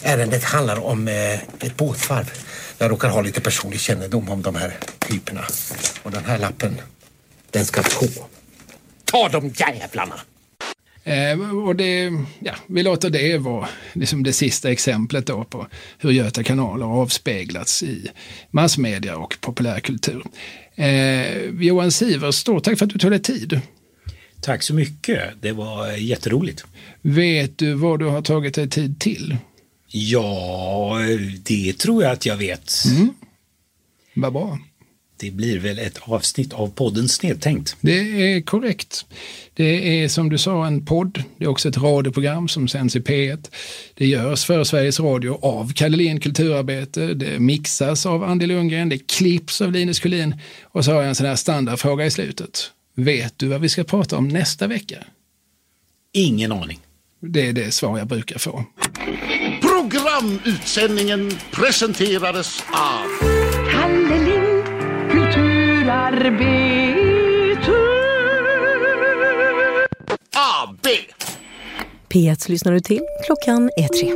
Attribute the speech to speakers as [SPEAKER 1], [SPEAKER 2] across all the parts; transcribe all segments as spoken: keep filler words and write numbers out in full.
[SPEAKER 1] Ärendet handlar om eh, ett båtvarv. Jag råkar ha lite personlig kännedom om de här typerna. Och den här lappen, den ska på. Ta de jävlarna!
[SPEAKER 2] Eh, och det, ja, vi låter det vara liksom det sista exemplet då på hur Göta kanal har avspeglats i massmedia och populärkultur. Eh, Johan Sivers, stort tack för att du tog dig tid.
[SPEAKER 3] Tack så mycket, det var jätteroligt.
[SPEAKER 2] Vet du vad du har tagit dig tid till?
[SPEAKER 3] Ja, det tror jag att jag vet.
[SPEAKER 2] Mm. Vad bra.
[SPEAKER 3] Det blir väl ett avsnitt av podden Snedtänkt.
[SPEAKER 2] Det är korrekt. Det är som du sa en podd. Det är också ett radioprogram som sänds i P ett. Det görs för Sveriges Radio av Kalle Lind Kulturarbete. Det mixas av Andy Lundgren. Det klipps av Linus Kullin. Och så har jag en sån här standardfråga i slutet. Vet du vad vi ska prata om nästa vecka?
[SPEAKER 3] Ingen aning.
[SPEAKER 2] Det är det svar jag brukar få.
[SPEAKER 4] Programutsändningen presenterades av
[SPEAKER 5] Kalle Lind, kulturarbete.
[SPEAKER 4] A B.
[SPEAKER 6] P ett lyssnar du till. Klockan är tre.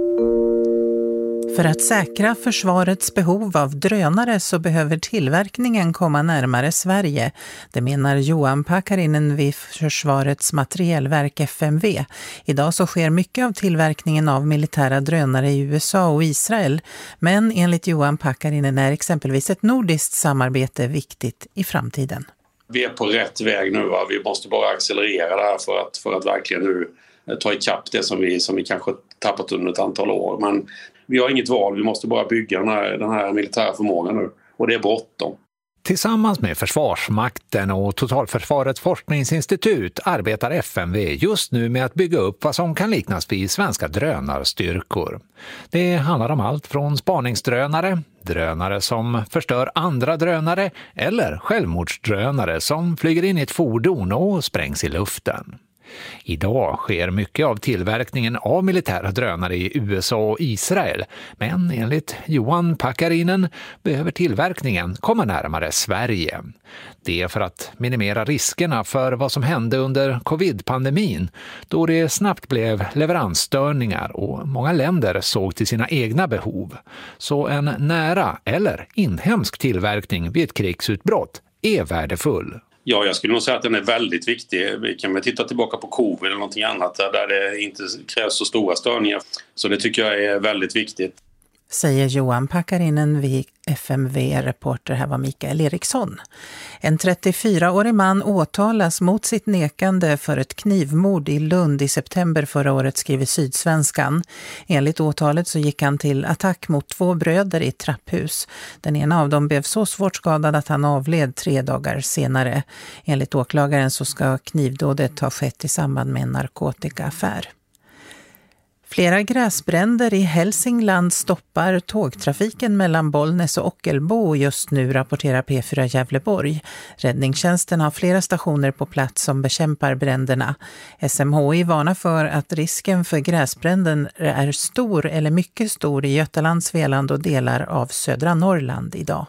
[SPEAKER 7] För att säkra försvarets behov av drönare så behöver tillverkningen komma närmare Sverige. Det menar Johan Pakarinen vid Försvarets materielverk F M V. Idag så sker mycket av tillverkningen av militära drönare i U S A och Israel. Men enligt Johan Pakarinen är exempelvis ett nordiskt samarbete viktigt i framtiden.
[SPEAKER 8] Vi är på rätt väg nu. Va? Vi måste bara accelerera det här för att, för att verkligen nu ta ikapp det som vi, som vi kanske tappat under ett antal år. Men vi har inget val, vi måste bara bygga den här, den här militära förmågan nu. Och det är bråttom.
[SPEAKER 9] Tillsammans med Försvarsmakten och Totalförsvarets forskningsinstitut arbetar F M V just nu med att bygga upp vad som kan liknas vid svenska drönarstyrkor. Det handlar om allt från spaningsdrönare, drönare som förstör andra drönare eller självmordsdrönare som flyger in i ett fordon och sprängs i luften. Idag sker mycket av tillverkningen av militära drönare i U S A och Israel, men enligt Johan Pakarinen behöver tillverkningen komma närmare Sverige. Det är för att minimera riskerna för vad som hände under covid-pandemin, då det snabbt blev leveransstörningar och många länder såg till sina egna behov. Så en nära eller inhemsk tillverkning vid ett krigsutbrott är värdefull.
[SPEAKER 8] Ja, jag skulle nog säga att den är väldigt viktig. Vi kan väl titta tillbaka på covid eller någonting annat där det inte krävs så stora störningar. Så det tycker jag är väldigt viktigt.
[SPEAKER 7] Säger Johan Pakarinen vid F M V-reporter. Här var Mikael Eriksson. En trettiofyraårig man åtalas mot sitt nekande för ett knivmord i Lund i september förra året, skriver Sydsvenskan. Enligt åtalet så gick han till attack mot två bröder i ett trapphus. Den ena av dem blev så svårt skadad att han avled tre dagar senare. Enligt åklagaren så ska knivdådet ha skett i samband med en narkotikaaffär. Flera gräsbränder i Hälsingland stoppar tågtrafiken mellan Bollnäs och Ockelbo just nu, rapporterar P fyra Gävleborg. Räddningstjänsten har flera stationer på plats som bekämpar bränderna. S M H I varnar för att risken för gräsbränden är stor eller mycket stor i Götaland, Svealand och delar av södra Norrland idag.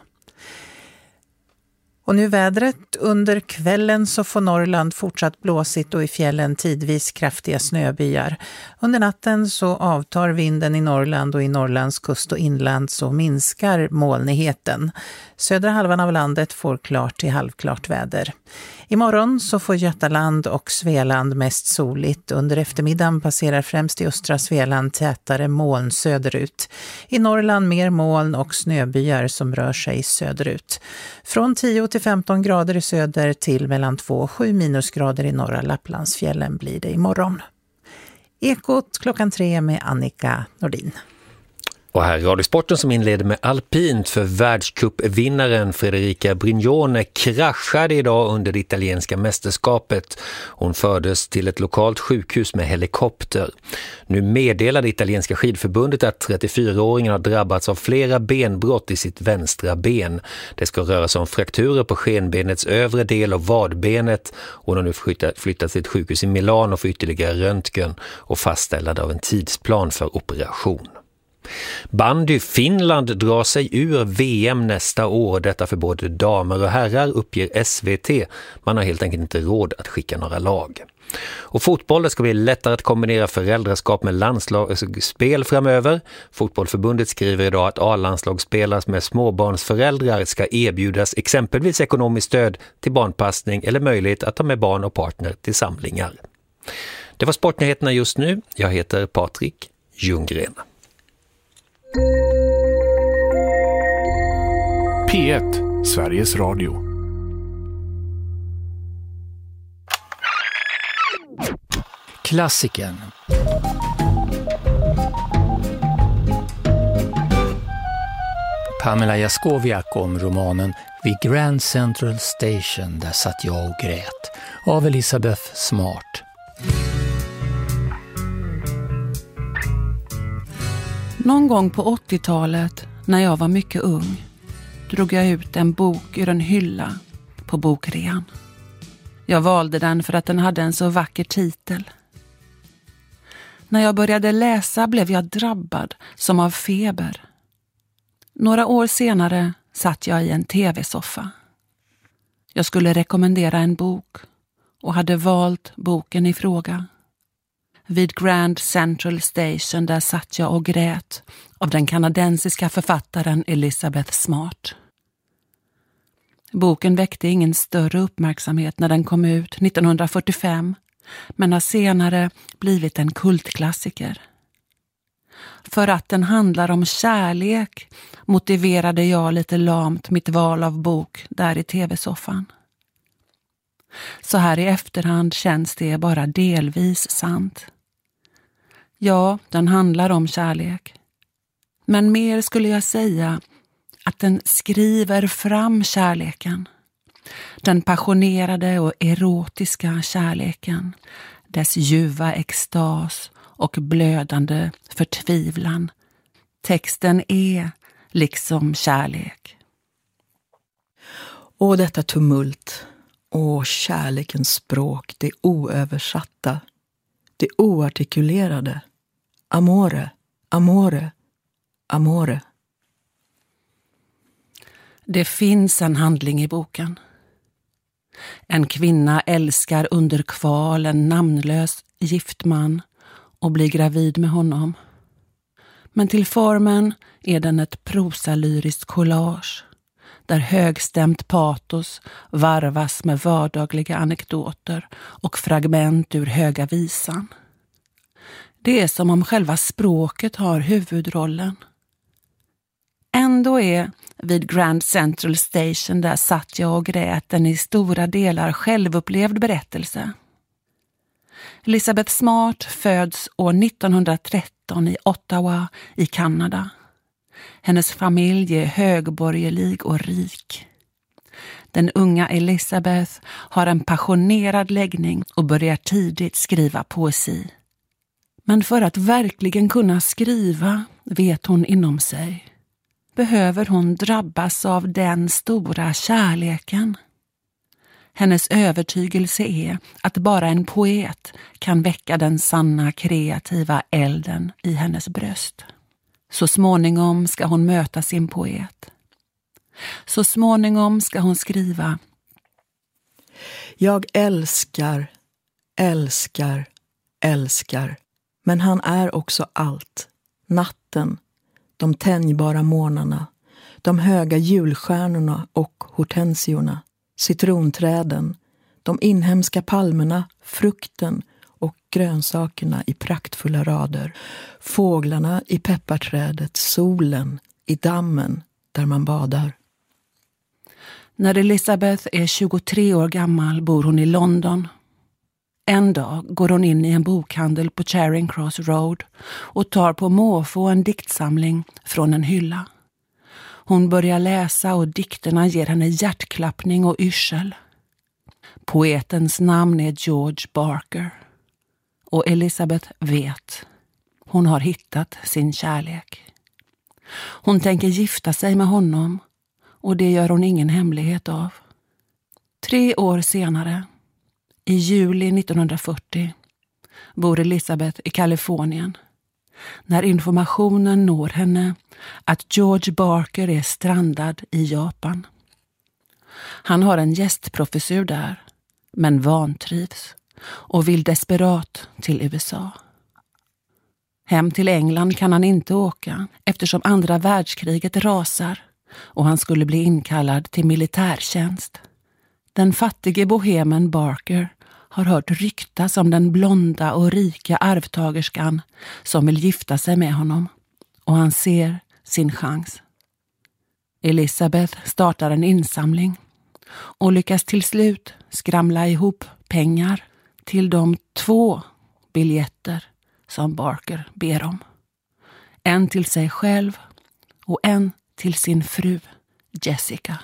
[SPEAKER 7] Och nu vädret. Under kvällen så får Norrland fortsatt blåsigt och i fjällen tidvis kraftiga snöbyar. Under natten så avtar vinden i Norrland och i Norrlands kust och inland så minskar molnigheten. Södra halvan av landet får klart till halvklart väder. Imorgon så får Götaland och Svealand mest soligt. Under eftermiddagen passerar främst i östra Svealand tätare moln söderut. I Norrland mer moln och snöbyar som rör sig söderut. Från tio till femton grader i söder till mellan två och sju minusgrader i norra Lapplandsfjällen blir det imorgon. Ekot klockan tre med Annika Nordin.
[SPEAKER 10] Och här är Radiosporten som inleder med alpint, för världscupvinnaren Federica Brignone kraschade idag under det italienska mästerskapet. Hon fördes till ett lokalt sjukhus med helikopter. Nu meddelade italienska skidförbundet att trettiofyraåringen har drabbats av flera benbrott i sitt vänstra ben. Det ska röra sig om frakturer på skenbenets övre del och vadbenet. Hon har nu flyttat till ett sjukhus i Milano för ytterligare röntgen och fastställande av en tidsplan för operation. Bandy Finland drar sig ur V M nästa år. Detta för både damer och herrar, uppger S V T. Man har helt enkelt inte råd att skicka några lag. Och fotboll, det ska bli lättare att kombinera föräldraskap med landslagsspel framöver. Fotbollförbundet skriver idag att A-landslagsspelare med småbarnsföräldrar ska erbjudas exempelvis ekonomiskt stöd till barnpassning eller möjlighet att ta med barn och partner till samlingar. Det var sportnyheterna just nu. Jag heter Patrik Ljunggren.
[SPEAKER 11] P ett, Sveriges Radio.
[SPEAKER 12] Klassiken. Pamela Jaskowiak om romanen Vid Grand Central Station, där satt jag och grät, av Elisabeth Smart.
[SPEAKER 13] Någon gång på åttiotalet, när jag var mycket ung, drog jag ut en bok ur en hylla på bokrean. Jag valde den för att den hade en så vacker titel. När jag började läsa blev jag drabbad som av feber. Några år senare satt jag i en tv-soffa. Jag skulle rekommendera en bok och hade valt boken i fråga. Vid Grand Central Station, där satt jag och grät, av den kanadensiska författaren Elisabeth Smart. Boken väckte ingen större uppmärksamhet när den kom ut nittonhundrafyrtiofem, men har senare blivit en kultklassiker. För att den handlar om kärlek motiverade jag lite lamt mitt val av bok där i tv-soffan. Så här i efterhand känns det bara delvis sant. Ja, den handlar om kärlek. Men mer skulle jag säga att den skriver fram kärleken. Den passionerade och erotiska kärleken. Dess ljuva extas och blödande förtvivlan. Texten är liksom kärlek.
[SPEAKER 14] Och detta tumult. Och kärlekens språk, det oöversatta. Det oartikulerade. Amore, amore, amore.
[SPEAKER 13] Det finns en handling i boken. En kvinna älskar under kval en namnlös gift man och blir gravid med honom. Men till formen är den ett prosalyriskt collage där högstämt patos varvas med vardagliga anekdoter och fragment ur Höga visan. Det är som om själva språket har huvudrollen. Ändå är Vid Grand Central Station, där satt jag och grät, en i stora delar självupplevd berättelse. Elisabeth Smart föds år nittonhundratretton i Ottawa i Kanada. Hennes familj är högborgerlig och rik. Den unga Elisabeth har en passionerad läggning och börjar tidigt skriva poesi. Men för att verkligen kunna skriva, vet hon inom sig, behöver hon drabbas av den stora kärleken. Hennes övertygelse är att bara en poet kan väcka den sanna kreativa elden i hennes bröst. Så småningom ska hon möta sin poet. Så småningom ska hon skriva:
[SPEAKER 14] Jag älskar, älskar, älskar. Men han är också allt. Natten, de tänjbara månarna, de höga julstjärnorna och hortensiorna, citronträden, de inhemska palmerna, frukten och grönsakerna i praktfulla rader, fåglarna i pepparträdet, solen i dammen där man badar.
[SPEAKER 13] När Elisabeth är tjugotre år gammal bor hon i London. En dag går hon in i en bokhandel på Charing Cross Road och tar på måfå en diktsamling från en hylla. Hon börjar läsa och dikterna ger henne hjärtklappning och yrsel. Poetens namn är George Barker. Och Elisabeth vet. Hon har hittat sin kärlek. Hon tänker gifta sig med honom, och det gör hon ingen hemlighet av. Tre år senare, i juli nittonhundrafyrtio, bor Elisabeth i Kalifornien. när informationen når henne att George Barker är strandad i Japan. Han har en gästprofessur där, men vantrivs och vill desperat till U S A. Hem till England kan han inte åka eftersom andra världskriget rasar och han skulle bli inkallad till militärtjänst. Den fattige bohemen Barker har hört ryktas om den blonda och rika arvtagerskan som vill gifta sig med honom och han ser sin chans. Elizabeth startar en insamling och lyckas till slut skramla ihop pengar till de två biljetter som Barker ber om. En till sig själv och en till sin fru Jessica.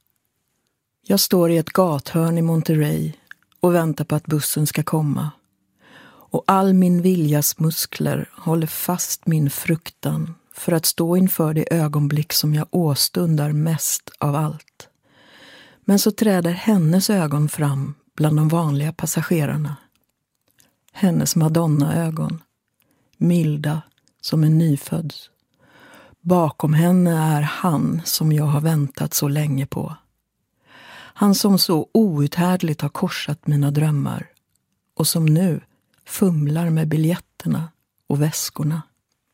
[SPEAKER 14] Jag står i ett gathörn i Monterey och väntar på att bussen ska komma. Och all min viljas muskler håller fast min fruktan för att stå inför det ögonblick som jag åstundar mest av allt. Men så träder hennes ögon fram bland de vanliga passagerarna. Hennes Madonna-ögon, milda som en nyfödd. Bakom henne är han som jag har väntat så länge på. Han som så outhärdligt har korsat mina drömmar och som nu fumlar med biljetterna och väskorna.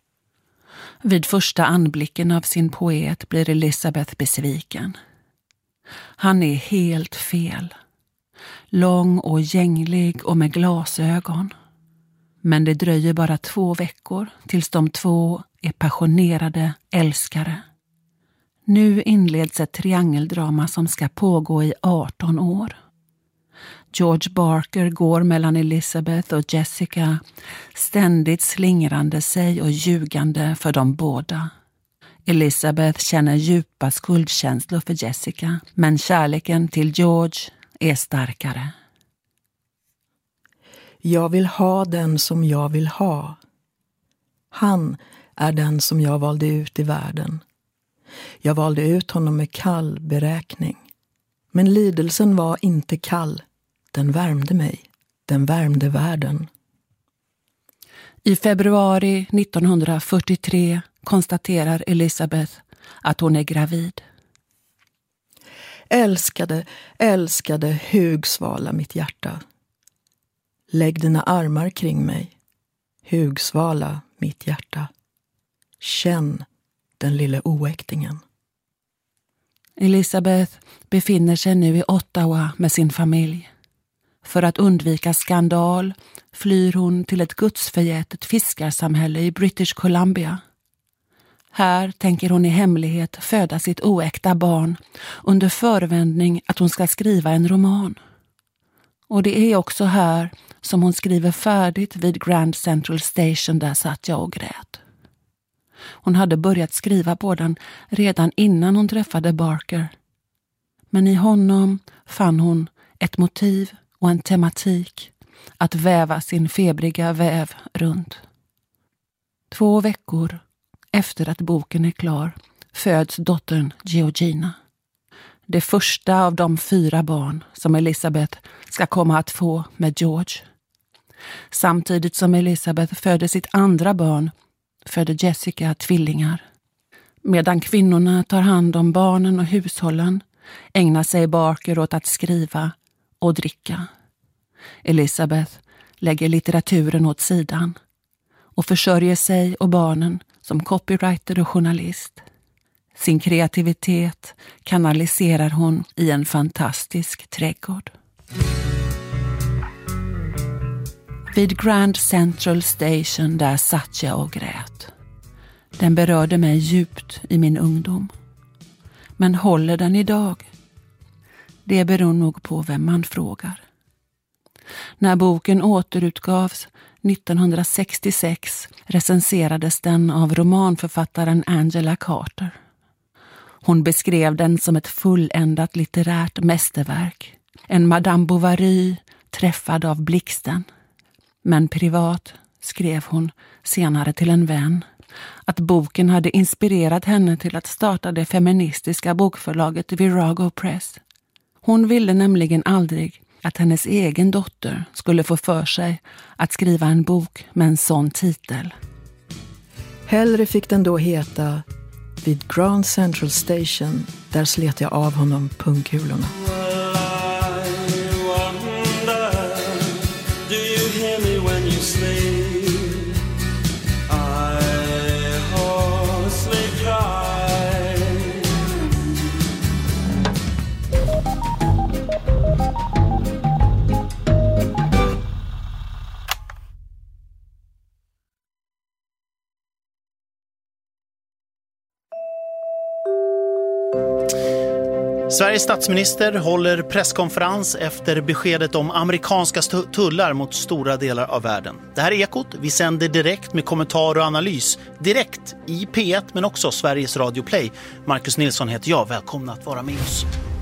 [SPEAKER 13] Vid första anblicken av sin poet blir Elizabeth besviken. Han är helt fel. Lång och gänglig och med glasögon. Men det dröjer bara två veckor tills de två är passionerade älskare. Nu inleds ett triangeldrama som ska pågå i arton år. George Barker går mellan Elizabeth och Jessica, ständigt slingrande sig och ljugande för dem båda. Elizabeth känner djupa skuldkänslor för Jessica, men kärleken till George är starkare.
[SPEAKER 14] Jag vill ha den som jag vill ha. Han är den som jag valde ut i världen. Jag valde ut honom med kall beräkning. Men lidelsen var inte kall. Den värmde mig. Den värmde världen.
[SPEAKER 13] I februari nittonhundrafyrtiotre konstaterar Elizabeth att hon är gravid.
[SPEAKER 14] Älskade, älskade Hugsvala mitt hjärta. Lägg dina armar kring mig. Hugsvala mitt hjärta. Känn den lille oäktingen.
[SPEAKER 13] Elizabeth befinner sig nu i Ottawa med sin familj. För att undvika skandal flyr hon till ett gudsförgätet fiskarsamhälle i British Columbia. Här tänker hon i hemlighet föda sitt oäkta barn under förevändning att hon ska skriva en roman. Och det är också här som hon skriver färdigt vid Grand Central Station, där satt jag och grät. Hon hade börjat skriva på den redan innan hon träffade Barker. Men i honom fann hon ett motiv och en tematik att väva sin febriga väv runt. Två veckor efter att boken är klar föds dottern Georgina. Det första av de fyra barn som Elizabeth ska komma att få med George. Samtidigt som Elizabeth födde sitt andra barn födde Jessica tvillingar. Medan kvinnorna tar hand om barnen och hushållen ägnar sig Barker åt att skriva och dricka. Elizabeth lägger litteraturen åt sidan och försörjer sig och barnen som copywriter och journalist. Sin kreativitet kanaliserar hon i en fantastisk trädgård. Vid Grand Central Station där satt jag och grät. Den berörde mig djupt i min ungdom. Men håller den idag? Det beror nog på vem man frågar. När boken återutgavs nittonhundrasextiosex recenserades den av romanförfattaren Angela Carter. Hon beskrev den som ett fulländat litterärt mästerverk. En Madame Bovary träffad av blixten. Men privat skrev hon senare till en vän att boken hade inspirerat henne till att starta det feministiska bokförlaget Virago Press. Hon ville nämligen aldrig att hennes egen dotter skulle få för sig att skriva en bok med en sån titel.
[SPEAKER 14] Hellre fick den då heta vid Grand Central Station, där slet jag av honom pungkulorna.
[SPEAKER 15] Sveriges statsminister håller presskonferens efter beskedet om amerikanska tullar mot stora delar av världen. Det här är Ekot. Vi sänder direkt med kommentar och analys. Direkt i P ett men också Sveriges Radio Play. Marcus Nilsson heter jag. Välkomna att vara med oss.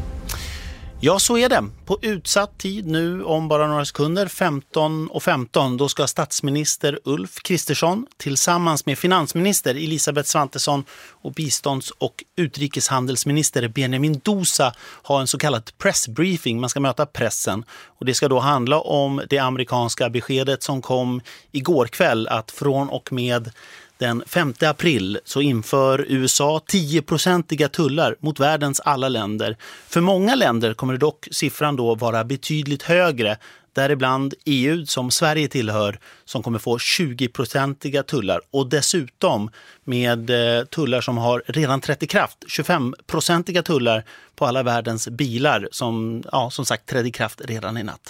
[SPEAKER 15] Ja, så är det. På utsatt tid nu om bara några sekunder, femton och femton, då ska statsminister Ulf Kristersson tillsammans med finansminister Elisabeth Svantesson och bistånds- och utrikeshandelsminister Benjamin Indosa ha en så kallad pressbriefing. Man ska möta pressen och det ska då handla om det amerikanska beskedet som kom igår kväll att från och med den femte april så inför U S A tio-procentiga tullar mot världens alla länder. För många länder kommer det dock siffran då vara betydligt högre. Däribland E U som Sverige tillhör som kommer få tjugo-procentiga tullar. Och dessutom med tullar som har redan trätt i kraft. tjugofem-procentiga tullar på alla världens bilar som, ja, som sagt trädde i kraft redan i natt.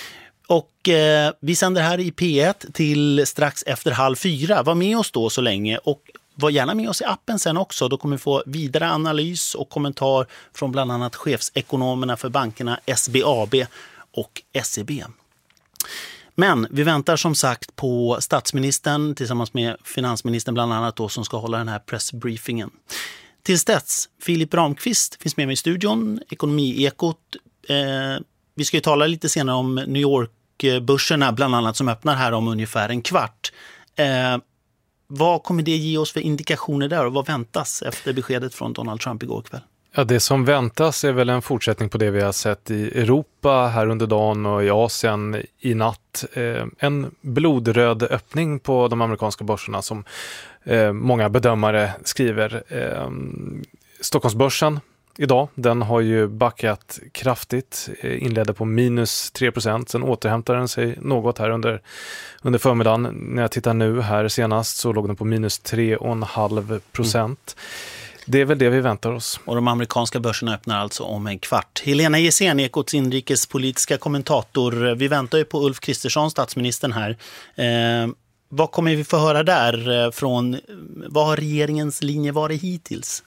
[SPEAKER 15] Och eh, vi sänder här i P ett till strax efter halv fyra. Var med oss då så länge och var gärna med oss i appen sen också. Då kommer vi få vidare analys och kommentar från bland annat chefsekonomerna för bankerna S B A B och S E B. Men vi väntar som sagt på statsministern tillsammans med finansministern bland annat då, som ska hålla den här pressbriefingen. Tills dess, Filip Ramqvist finns med mig i studion, Ekonomiekot. Eh, vi ska ju tala lite senare om New York-börserna bland annat som öppnar här om ungefär en kvart. Eh, vad kommer det ge oss för indikationer där och vad väntas efter beskedet från Donald Trump igår kväll?
[SPEAKER 16] Ja, det som väntas är väl en fortsättning på det vi har sett i Europa här under dagen och i Asien i natt. Eh, en blodröd öppning på de amerikanska börserna som eh, många bedömare skriver. Eh, Stockholmsbörsen idag, den har ju backat kraftigt, eh, inledde på minus tre procent, sen återhämtar den sig något här under, under förmiddagen. När jag tittar nu här senast så låg den på minus tre komma fem procent. Mm. Det är väl det vi väntar oss. Och de amerikanska börserna öppnar alltså om en kvart. Helena Gessén, Ekots inrikespolitiska kommentator. Vi väntar ju på Ulf Kristersson, statsministern här. Eh, vad kommer vi få höra där från, vad har regeringens linje varit hittills?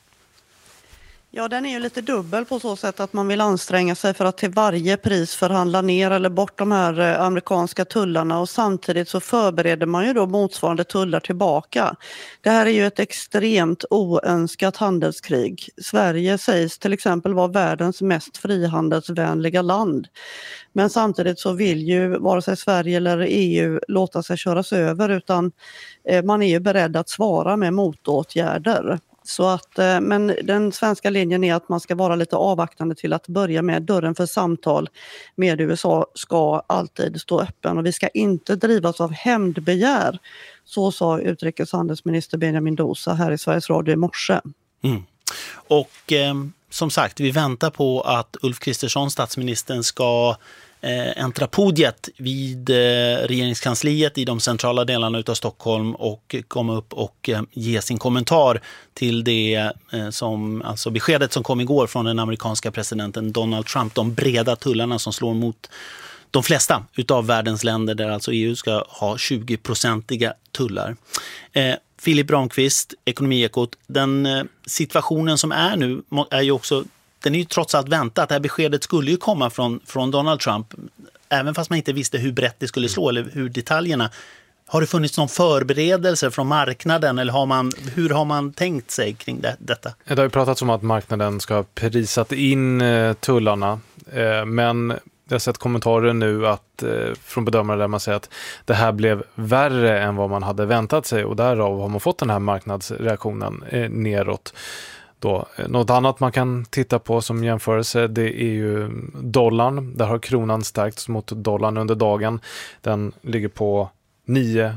[SPEAKER 17] Ja, den är ju lite dubbel på så sätt att man vill anstränga sig för att till varje pris förhandla ner eller bort de här amerikanska tullarna och samtidigt så förbereder man ju då motsvarande tullar tillbaka. Det här är ju ett extremt oönskat handelskrig. Sverige sägs till exempel vara världens mest frihandelsvänliga land. Men samtidigt så vill ju vare sig Sverige eller E U låta sig köras över utan man är ju beredd att svara med motåtgärder. Så att, men den svenska linjen är att man ska vara lite avvaktande till att börja med. Dörren för samtal med U S A ska alltid stå öppen och vi ska inte drivas av hämndbegär. Så sa utrikeshandelsminister Benjamin Indosa här i Sveriges Radio i morse.
[SPEAKER 15] Mm. Och eh, som sagt, vi väntar på att Ulf Kristersson, statsministern, ska eh, äntra podiet vid eh, regeringskansliet i de centrala delarna utav Stockholm och komma upp och eh, ge sin kommentar till det eh, som, alltså beskedet som kom igår från den amerikanska presidenten Donald Trump, de breda tullarna som slår mot de flesta utav världens länder där alltså E U ska ha tjugo-procentiga tullar. Eh, Filip Ramqvist, Ekonomiekot, den eh, situationen som är nu är ju också, den är ju trots allt väntat. Det här beskedet skulle ju komma från, från Donald Trump, även fast man inte visste hur brett det skulle slå eller hur detaljerna. Har det funnits någon förberedelse från marknaden eller har man, hur har man tänkt sig kring det, detta?
[SPEAKER 16] Det har ju pratats om att marknaden ska ha prisat in eh, tullarna, eh, men jag har sett kommentarer nu att, eh, från bedömare där man säger att det här blev värre än vad man hade väntat sig och därav har man fått den här marknadsreaktionen eh, neråt. Då. Något annat man kan titta på som jämförelse, det är ju dollarn. Där har kronan stärkts mot dollarn under dagen. Den ligger på nio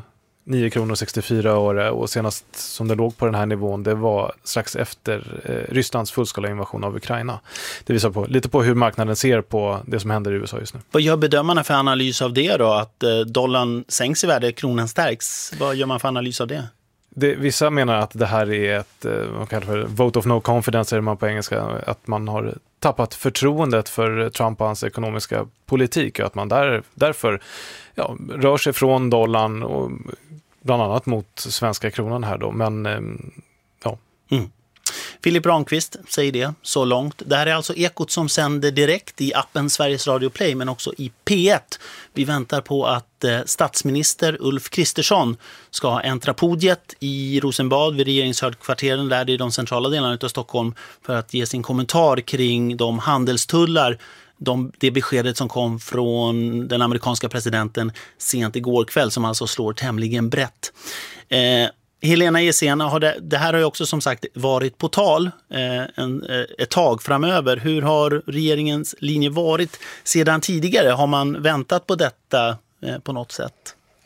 [SPEAKER 16] nio kronor sextiofyra öre och senast som det låg på den här nivån det var strax efter eh, Rysslands fullskala invasion av Ukraina. Det visar på, lite på hur marknaden ser på det som händer i U S A just nu.
[SPEAKER 15] Vad gör bedömarna för analys av det då? Att eh, dollarn sänks i värde, kronan stärks. Vad gör man för analys av det?
[SPEAKER 16] Det, vissa menar att det här är ett vad kallar för vote of no confidence, säger man på engelska, att man har tappat förtroendet för Trump och hans ekonomiska politik och att man där, därför ja, rör sig från dollarn och bland annat mot svenska kronan här då, men ja.
[SPEAKER 15] Mm. Filip Ramqvist säger det så långt. Det här är alltså Ekot som sänder direkt i appen Sveriges Radio Play men också i P ett. Vi väntar på att eh, statsminister Ulf Kristersson ska äntra podiet i Rosenbad vid regeringshögkvarteren där i de centrala delarna av Stockholm för att ge sin kommentar kring de handelstullar, de, det beskedet som kom från den amerikanska presidenten sent igår kväll som alltså slår tämligen brett. Eh, Helena Essén, har det, det här har ju också som sagt varit på tal eh, en, eh, ett tag framöver. Hur har regeringens linje varit sedan tidigare? Har man väntat på detta eh, på något sätt?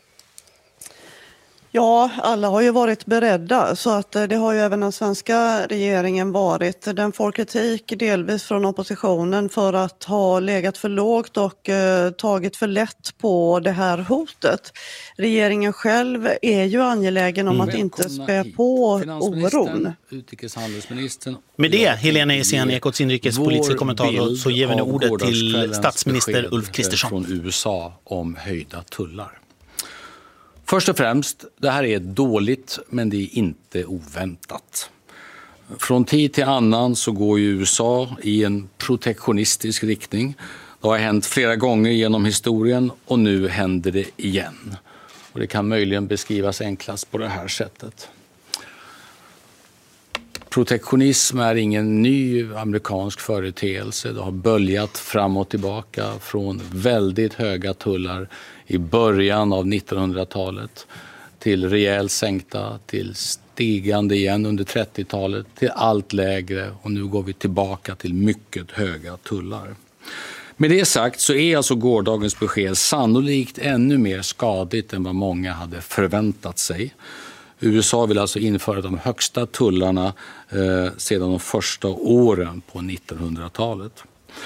[SPEAKER 17] Ja, alla har ju varit beredda så att det har ju även den svenska regeringen varit. Den får kritik delvis från oppositionen för att ha legat för lågt och eh, tagit för lätt på det här hotet. Regeringen själv är ju angelägen om mm. att inte spä på oron.
[SPEAKER 18] Utrikeshandelsministern.
[SPEAKER 15] Med det, Helena Essén, Ekots inrikespolitiska kommentator, så ger vi nu ordet till statsminister Ulf Kristersson.
[SPEAKER 18] Från U S A om höjda tullar. Först och främst, det här är dåligt men det är inte oväntat. Från tid till annan så går ju U S A i en protektionistisk riktning. Det har hänt flera gånger genom historien och nu händer det igen. Och det kan möjligen beskrivas enklast på det här sättet. Protektionism är ingen ny amerikansk företeelse. Det har böljat fram och tillbaka från väldigt höga tullar i början av nittonhundratalet till rejält sänkta, till stigande igen under trettiotalet, till allt lägre och nu går vi tillbaka till mycket höga tullar. Med det sagt så är alltså gårdagens besked sannolikt ännu mer skadligt än vad många hade förväntat sig. U S A vill alltså införa de högsta tullarna eh, sedan de första åren på nittonhundratalet.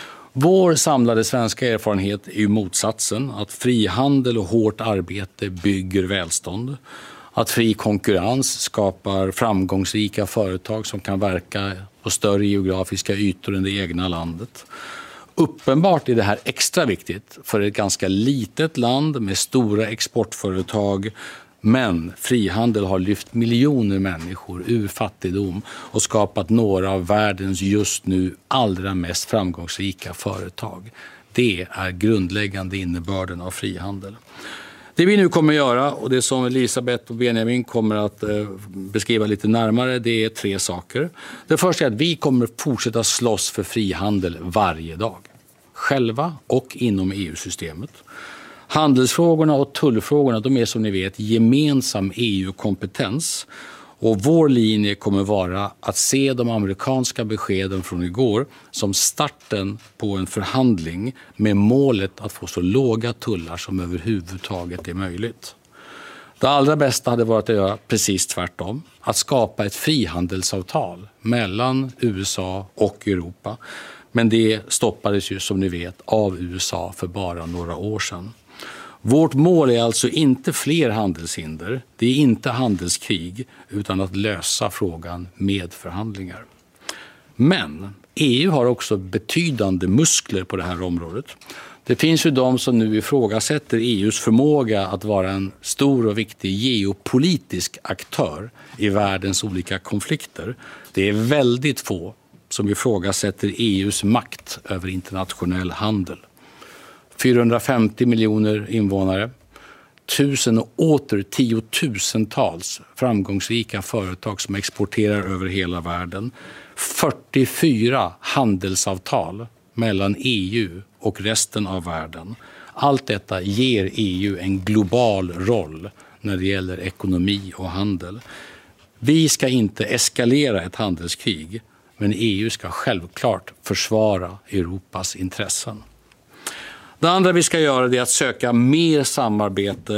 [SPEAKER 18] Vår samlade svenska erfarenhet är ju motsatsen, att frihandel och hårt arbete bygger välstånd. Att fri konkurrens skapar framgångsrika företag som kan verka på större geografiska ytor än det egna landet. Uppenbart är det här extra viktigt för ett ganska litet land med stora exportföretag. Men frihandel har lyft miljoner människor ur fattigdom och skapat några av världens just nu allra mest framgångsrika företag. Det är grundläggande innebörden av frihandel. Det vi nu kommer att göra och det som Elisabeth och Benjamin kommer att eh, beskriva lite närmare, det är tre saker. Det första är att vi kommer att fortsätta slåss för frihandel varje dag. Själva och inom E U-systemet. Handelsfrågorna och tullfrågorna, de är som ni vet gemensam E U-kompetens. Och vår linje kommer vara att se de amerikanska beskeden från igår som starten på en förhandling med målet att få så låga tullar som överhuvudtaget är möjligt. Det allra bästa hade varit att göra precis tvärtom. Att skapa ett frihandelsavtal mellan U S A och Europa. Men det stoppades ju som ni vet av U S A för bara några år sedan. Vårt mål är alltså inte fler handelshinder, det är inte handelskrig utan att lösa frågan med förhandlingar. Men E U har också betydande muskler på det här området. Det finns ju de som nu ifrågasätter E U:s förmåga att vara en stor och viktig geopolitisk aktör i världens olika konflikter. Det är väldigt få som ifrågasätter E U:s makt över internationell handel. fyrahundrafemtio miljoner invånare, tusen och åter tiotusentals framgångsrika företag som exporterar över hela världen, fyrtiofyra handelsavtal mellan E U och resten av världen. Allt detta ger E U en global roll när det gäller ekonomi och handel. Vi ska inte eskalera ett handelskrig, men E U ska självklart försvara Europas intressen. Det andra vi ska göra är att söka mer samarbete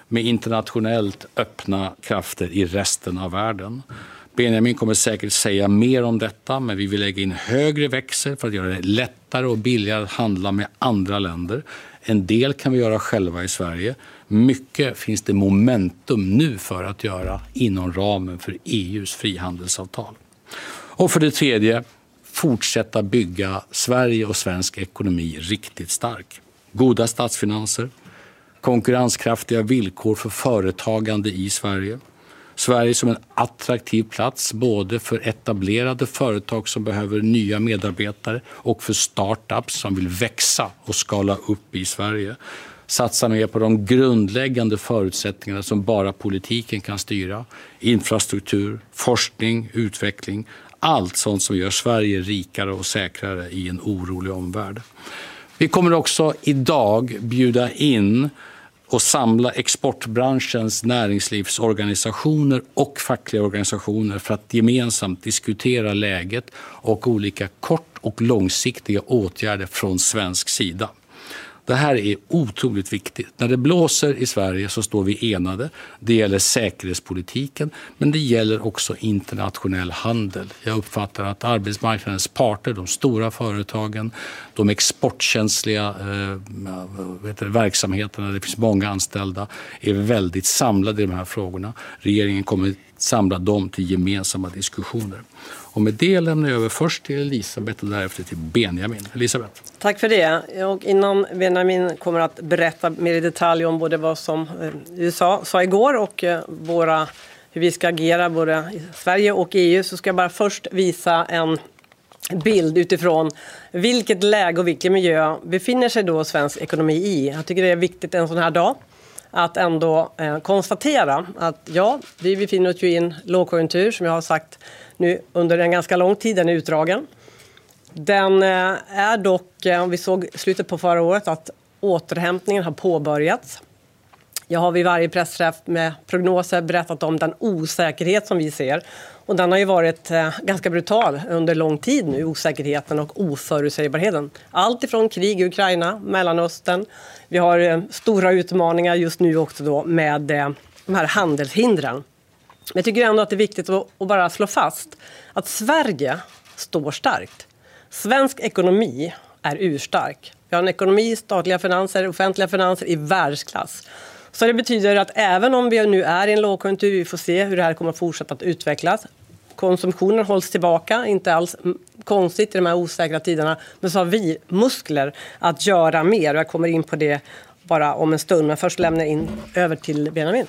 [SPEAKER 18] med internationellt öppna krafter i resten av världen. Benjamin kommer säkert säga mer om detta, men vi vill lägga in högre växel för att göra det lättare och billigare att handla med andra länder. En del kan vi göra själva i Sverige. Mycket finns det momentum nu för att göra inom ramen för E U:s frihandelsavtal. Och för det tredje, fortsätta bygga Sverige och svensk ekonomi riktigt stark. Goda statsfinanser, konkurrenskraftiga villkor för företagande i Sverige. Sverige som en attraktiv plats både för etablerade företag som behöver nya medarbetare och för startups som vill växa och skala upp i Sverige. Satsa mer på de grundläggande förutsättningarna som bara politiken kan styra. Infrastruktur, forskning, utveckling. Allt sånt som gör Sverige rikare och säkrare i en orolig omvärld. Vi kommer också idag bjuda in och samla exportbranschens näringslivsorganisationer och fackliga organisationer för att gemensamt diskutera läget och olika kort- och långsiktiga åtgärder från svensk sida. Det här är otroligt viktigt. När det blåser i Sverige så står vi enade. Det gäller säkerhetspolitiken, men det gäller också internationell handel. Jag uppfattar att arbetsmarknadens parter, de stora företagen, de exportkänsliga eh, vet du, verksamheterna, det finns många anställda, är väldigt samlade i de här frågorna. Regeringen kommer samla dem till gemensamma diskussioner. Och med det lämnar jag över först till Elisabeth och därefter till Benjamin. Elisabeth.
[SPEAKER 19] Tack för det. Och innan Benjamin kommer att berätta mer i detalj om både vad som U S A sa igår och våra, hur vi ska agera både i Sverige och E U, så ska jag bara först visa en bild utifrån vilket läge och vilken miljö befinner sig då svensk ekonomi i. Jag tycker det är viktigt en sån här dag att ändå eh, konstatera att ja, vi befinner oss ju i en lågkonjunktur som jag har sagt nu under en ganska lång tid, den är utdragen. Den eh, är dock, eh, vi såg slutet på förra året att återhämtningen har påbörjats. Jag har vid varje pressträff med prognoser berättat om den osäkerhet som vi ser. Och den har ju varit eh, ganska brutal under lång tid nu, osäkerheten och oförutsägbarheten. Allt ifrån krig i Ukraina, Mellanöstern. Vi har eh, stora utmaningar just nu också då med eh, de här handelshindren. Men jag tycker ändå att det är viktigt att, att bara slå fast att Sverige står starkt. Svensk ekonomi är urstark. Vi har en ekonomi, statliga finanser, offentliga finanser i världsklass. Så det betyder att även om vi nu är i en lågkonjunktur, vi får se hur det här kommer att fortsätta att utvecklas. Konsumtionen hålls tillbaka, inte alls konstigt i de här osäkra tiderna. Men så har vi muskler att göra mer. Och jag kommer in på det bara om en stund. Men först lämnar jag in över till Benjamin.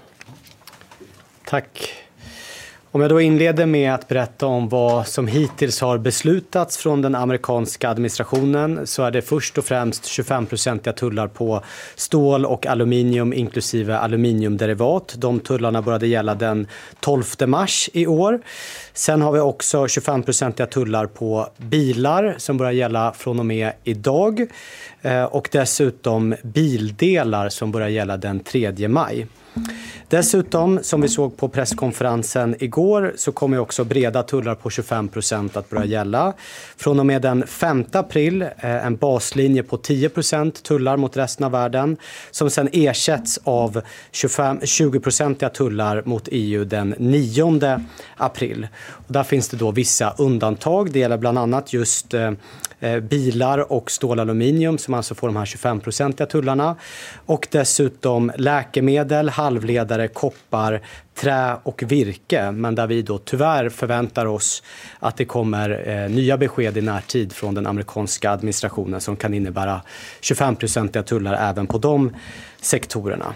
[SPEAKER 20] Tack. Om jag då inleder med att berätta om vad som hittills har beslutats från den amerikanska administrationen, så är det först och främst tjugofem-procentiga tullar på stål och aluminium inklusive aluminiumderivat. De tullarna började gälla den tolfte mars i år. Sen har vi också tjugofem-procentiga tullar på bilar som börjar gälla från och med idag. Och dessutom bildelar som börjar gälla den tredje maj. Dessutom, som vi såg på presskonferensen igår, så kommer också breda tullar på tjugofem procent att börja gälla. Från och med den femte april en baslinje på tio procent tullar mot resten av världen, som sedan ersätts av tjugo-procentiga tullar mot E U den nionde april. Och där finns det då vissa undantag. Det gäller bland annat just eh, bilar och stålaluminium som alltså får de här tjugofem-procentiga tullarna. Och dessutom läkemedel, halvledare, koppar, trä och virke. Men där vi då tyvärr förväntar oss att det kommer eh, nya besked i närtid från den amerikanska administrationen som kan innebära tjugofem-procentiga tullar även på de sektorerna.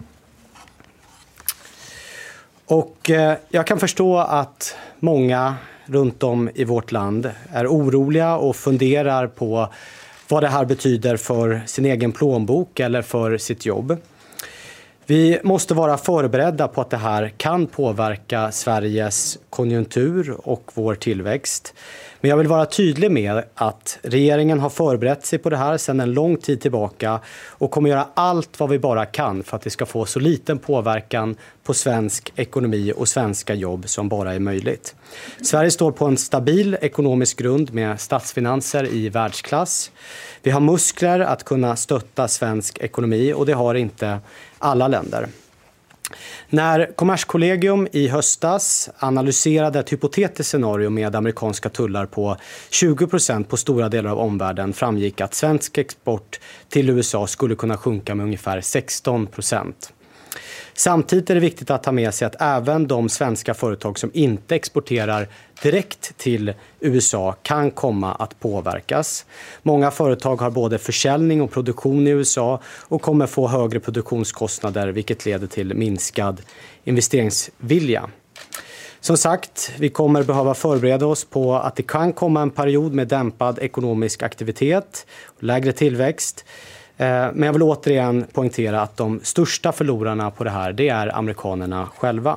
[SPEAKER 20] Och eh, jag kan förstå att många runt om i vårt land är oroliga och funderar på vad det här betyder för sin egen plånbok eller för sitt jobb. Vi måste vara förberedda på att det här kan påverka Sveriges konjunktur och vår tillväxt. Men jag vill vara tydlig med att regeringen har förberett sig på det här sedan en lång tid tillbaka och kommer göra allt vad vi bara kan för att det ska få så liten påverkan på svensk ekonomi och svenska jobb som bara är möjligt. Sverige står på en stabil ekonomisk grund med statsfinanser i världsklass. Vi har muskler att kunna stötta svensk ekonomi och det har inte alla länder. När Kommerskollegium i höstas analyserade ett hypotetiskt scenario med amerikanska tullar på tjugo procent på stora delar av omvärlden framgick att svensk export till U S A skulle kunna sjunka med ungefär sexton procent. Samtidigt är det viktigt att ta med sig att även de svenska företag som inte exporterar direkt till U S A kan komma att påverkas. Många företag har både försäljning och produktion i U S A och kommer få högre produktionskostnader, vilket leder till minskad investeringsvilja. Som sagt, vi kommer behöva förbereda oss på att det kan komma en period med dämpad ekonomisk aktivitet och lägre tillväxt. Men jag vill återigen poängtera att de största förlorarna på det här, det är amerikanerna själva.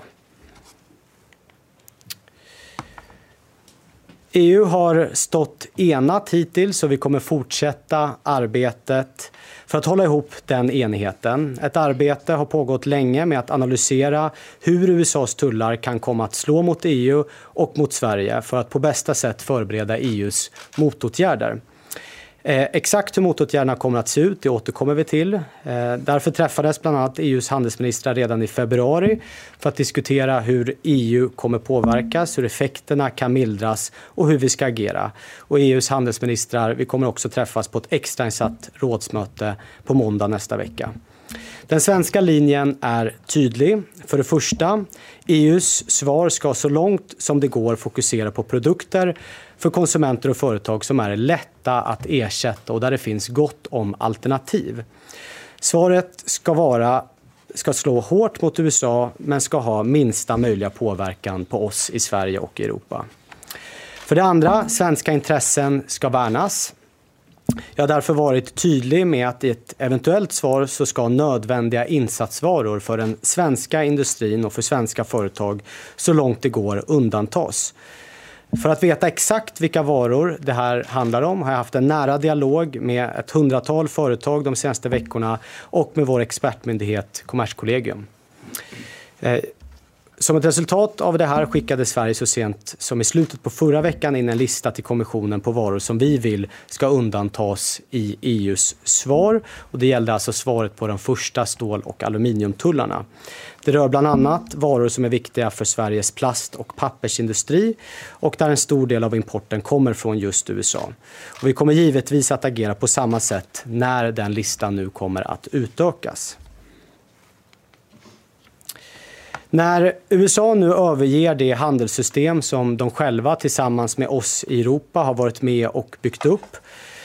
[SPEAKER 20] E U har stått enat hittills och vi kommer fortsätta arbetet för att hålla ihop den enigheten. Ett arbete har pågått länge med att analysera hur U S A:s tullar kan komma att slå mot E U och mot Sverige för att på bästa sätt förbereda E U:s motåtgärder. Eh, exakt hur motåtgärderna kommer att se ut, det återkommer vi till. Eh, därför träffades bland annat E U:s handelsministrar redan i februari för att diskutera hur E U kommer påverkas, hur effekterna kan mildras och hur vi ska agera. Och E U:s handelsministrar, vi kommer också träffas på ett extrainsatt rådsmöte på måndag nästa vecka. Den svenska linjen är tydlig. För det första, E U:s svar ska så långt som det går fokusera på produkter för konsumenter och företag som är lätta att ersätta och där det finns gott om alternativ. Svaret ska vara ska slå hårt mot U S A men ska ha minsta möjliga påverkan på oss i Sverige och Europa. För det andra, svenska intressen ska värnas. Jag har därför varit tydlig med att i ett eventuellt svar så ska nödvändiga insatsvaror för den svenska industrin och för svenska företag så långt det går undantas. För att veta exakt vilka varor det här handlar om har jag haft en nära dialog med ett hundratal företag de senaste veckorna och med vår expertmyndighet Kommerskollegium. Som ett resultat av det här skickade Sverige så sent som i slutet på förra veckan in en lista till kommissionen på varor som vi vill ska undantas i E U:s svar. Och det gällde alltså svaret på de första stål- och aluminiumtullarna. Det rör bland annat varor som är viktiga för Sveriges plast- och pappersindustri och där en stor del av importen kommer från just U S A. Och vi kommer givetvis att agera på samma sätt när den listan nu kommer att utökas. När U S A nu överger det handelssystem som de själva tillsammans med oss i Europa har varit med och byggt upp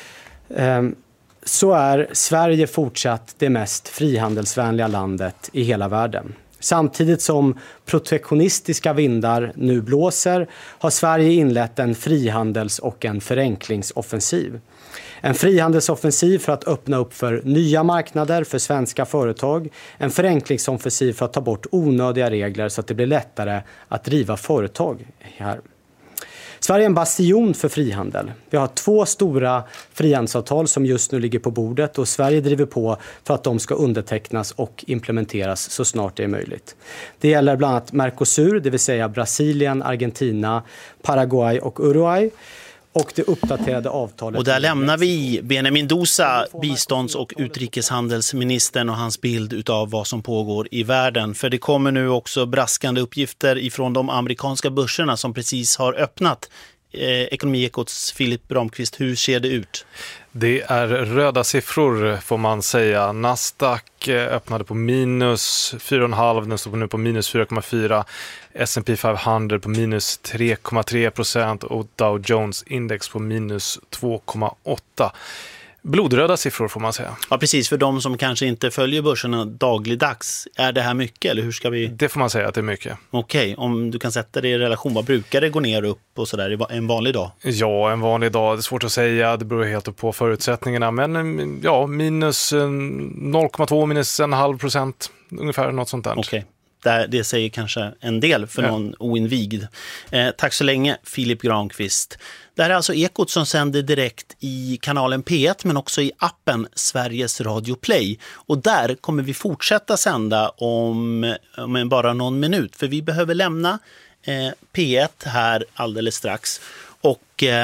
[SPEAKER 20] så är Sverige fortsatt det mest frihandelsvänliga landet i hela världen. Samtidigt som protektionistiska vindar nu blåser har Sverige inlett en frihandels- och en förenklingsoffensiv. En frihandelsoffensiv för att öppna upp för nya marknader för svenska företag. En förenklingsoffensiv för att ta bort onödiga regler så att det blir lättare att driva företag här. Sverige är en bastion för frihandel. Vi har två stora frihandelsavtal som just nu ligger på bordet och Sverige driver på för att de ska undertecknas och implementeras så snart det är möjligt. Det gäller bland annat Mercosur, det vill säga Brasilien, Argentina, Paraguay och Uruguay. Och det uppdaterade avtalet.
[SPEAKER 15] Och där lämnar vi Benjamin Dousa, bistånds- och utrikeshandelsministern och hans bild utav vad som pågår i världen. För det kommer nu också braskande uppgifter ifrån de amerikanska börserna som precis har öppnat. Eh, Ekonomiekots Filip Ramqvist, hur ser det ut?
[SPEAKER 16] Det är röda siffror får man säga. Nasdaq öppnade på minus fyra komma fem, den står nu på minus fyra komma fyra. S and P femhundra på minus tre komma tre procent och Dow Jones index på minus två komma åtta. Blodröda siffror får man säga.
[SPEAKER 15] Ja, precis. För de som kanske inte följer börserna dagligdags, är det här mycket eller hur ska vi?
[SPEAKER 16] Det får man säga att det är mycket.
[SPEAKER 15] Okej, om du kan sätta det i relation, vad brukar det gå ner och upp och sådär en vanlig dag?
[SPEAKER 16] Ja, en vanlig dag, det är svårt att säga, det beror helt på förutsättningarna, men ja, minus noll komma två, minus en halv procent, ungefär något sånt där.
[SPEAKER 15] Okej. Det, det säger kanske en del för någon ja. oinvigd. Eh, tack så länge, Filip Granqvist. Det här är alltså Ekot som sänder direkt i kanalen P ett men också i appen Sveriges Radio Play. Och där kommer vi fortsätta sända om, om bara någon minut. För vi behöver lämna eh, P ett här alldeles strax. Och eh,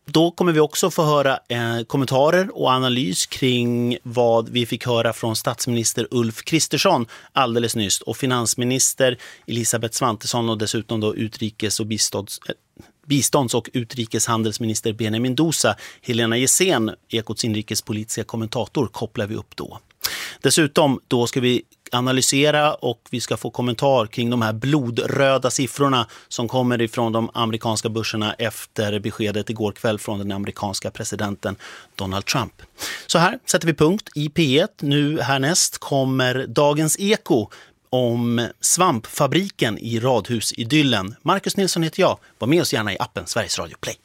[SPEAKER 15] Då kommer vi också få höra eh, kommentarer och analys kring vad vi fick höra från statsminister Ulf Kristersson alldeles nyss och finansminister Elisabeth Svantesson och dessutom då utrikes- och bistånds, eh, bistånds- och utrikeshandelsminister Benjamin Dosa. Helena Gessén, Ekots inrikespolitiska kommentator, kopplar vi upp då. Dessutom då ska vi analysera och vi ska få kommentar kring de här blodröda siffrorna som kommer ifrån de amerikanska börserna efter beskedet igår kväll från den amerikanska presidenten Donald Trump. Så här sätter vi punkt i P ett. Nu härnäst kommer Dagens Eko om svampfabriken i Radhusidyllen. Marcus Nilsson heter jag. Var med oss gärna i appen Sveriges Radio Play.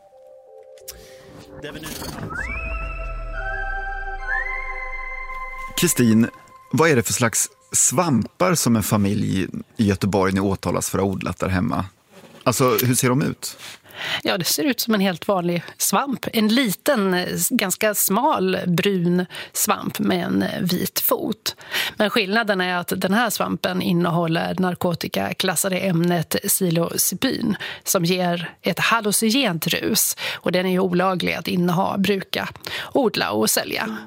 [SPEAKER 21] Kristin, vad är det för slags svampar som en familj i Göteborg nu åtalas för att ha odlat där hemma? Alltså, hur ser de ut?
[SPEAKER 22] Ja, det ser ut som en helt vanlig svamp. En liten, ganska smal brun svamp med en vit fot. Men skillnaden är att den här svampen innehåller narkotikaklassade ämnet psilocybin som ger ett hallucinogent rus. Och den är ju olaglig att inneha, bruka, odla och sälja.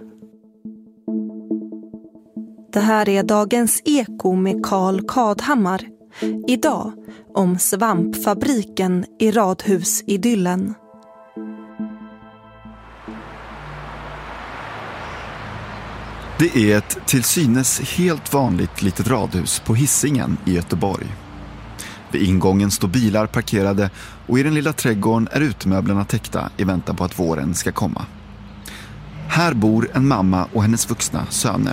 [SPEAKER 23] Det här är Dagens Eko med Carl Kadhammar. Idag om svampfabriken i Radhusidyllen.
[SPEAKER 21] Det är ett till synes helt vanligt litet radhus på Hisingen i Göteborg. Vid ingången står bilar parkerade och i den lilla trädgården är utemöblerna täckta i väntan på att våren ska komma. Här bor en mamma och hennes vuxna söner.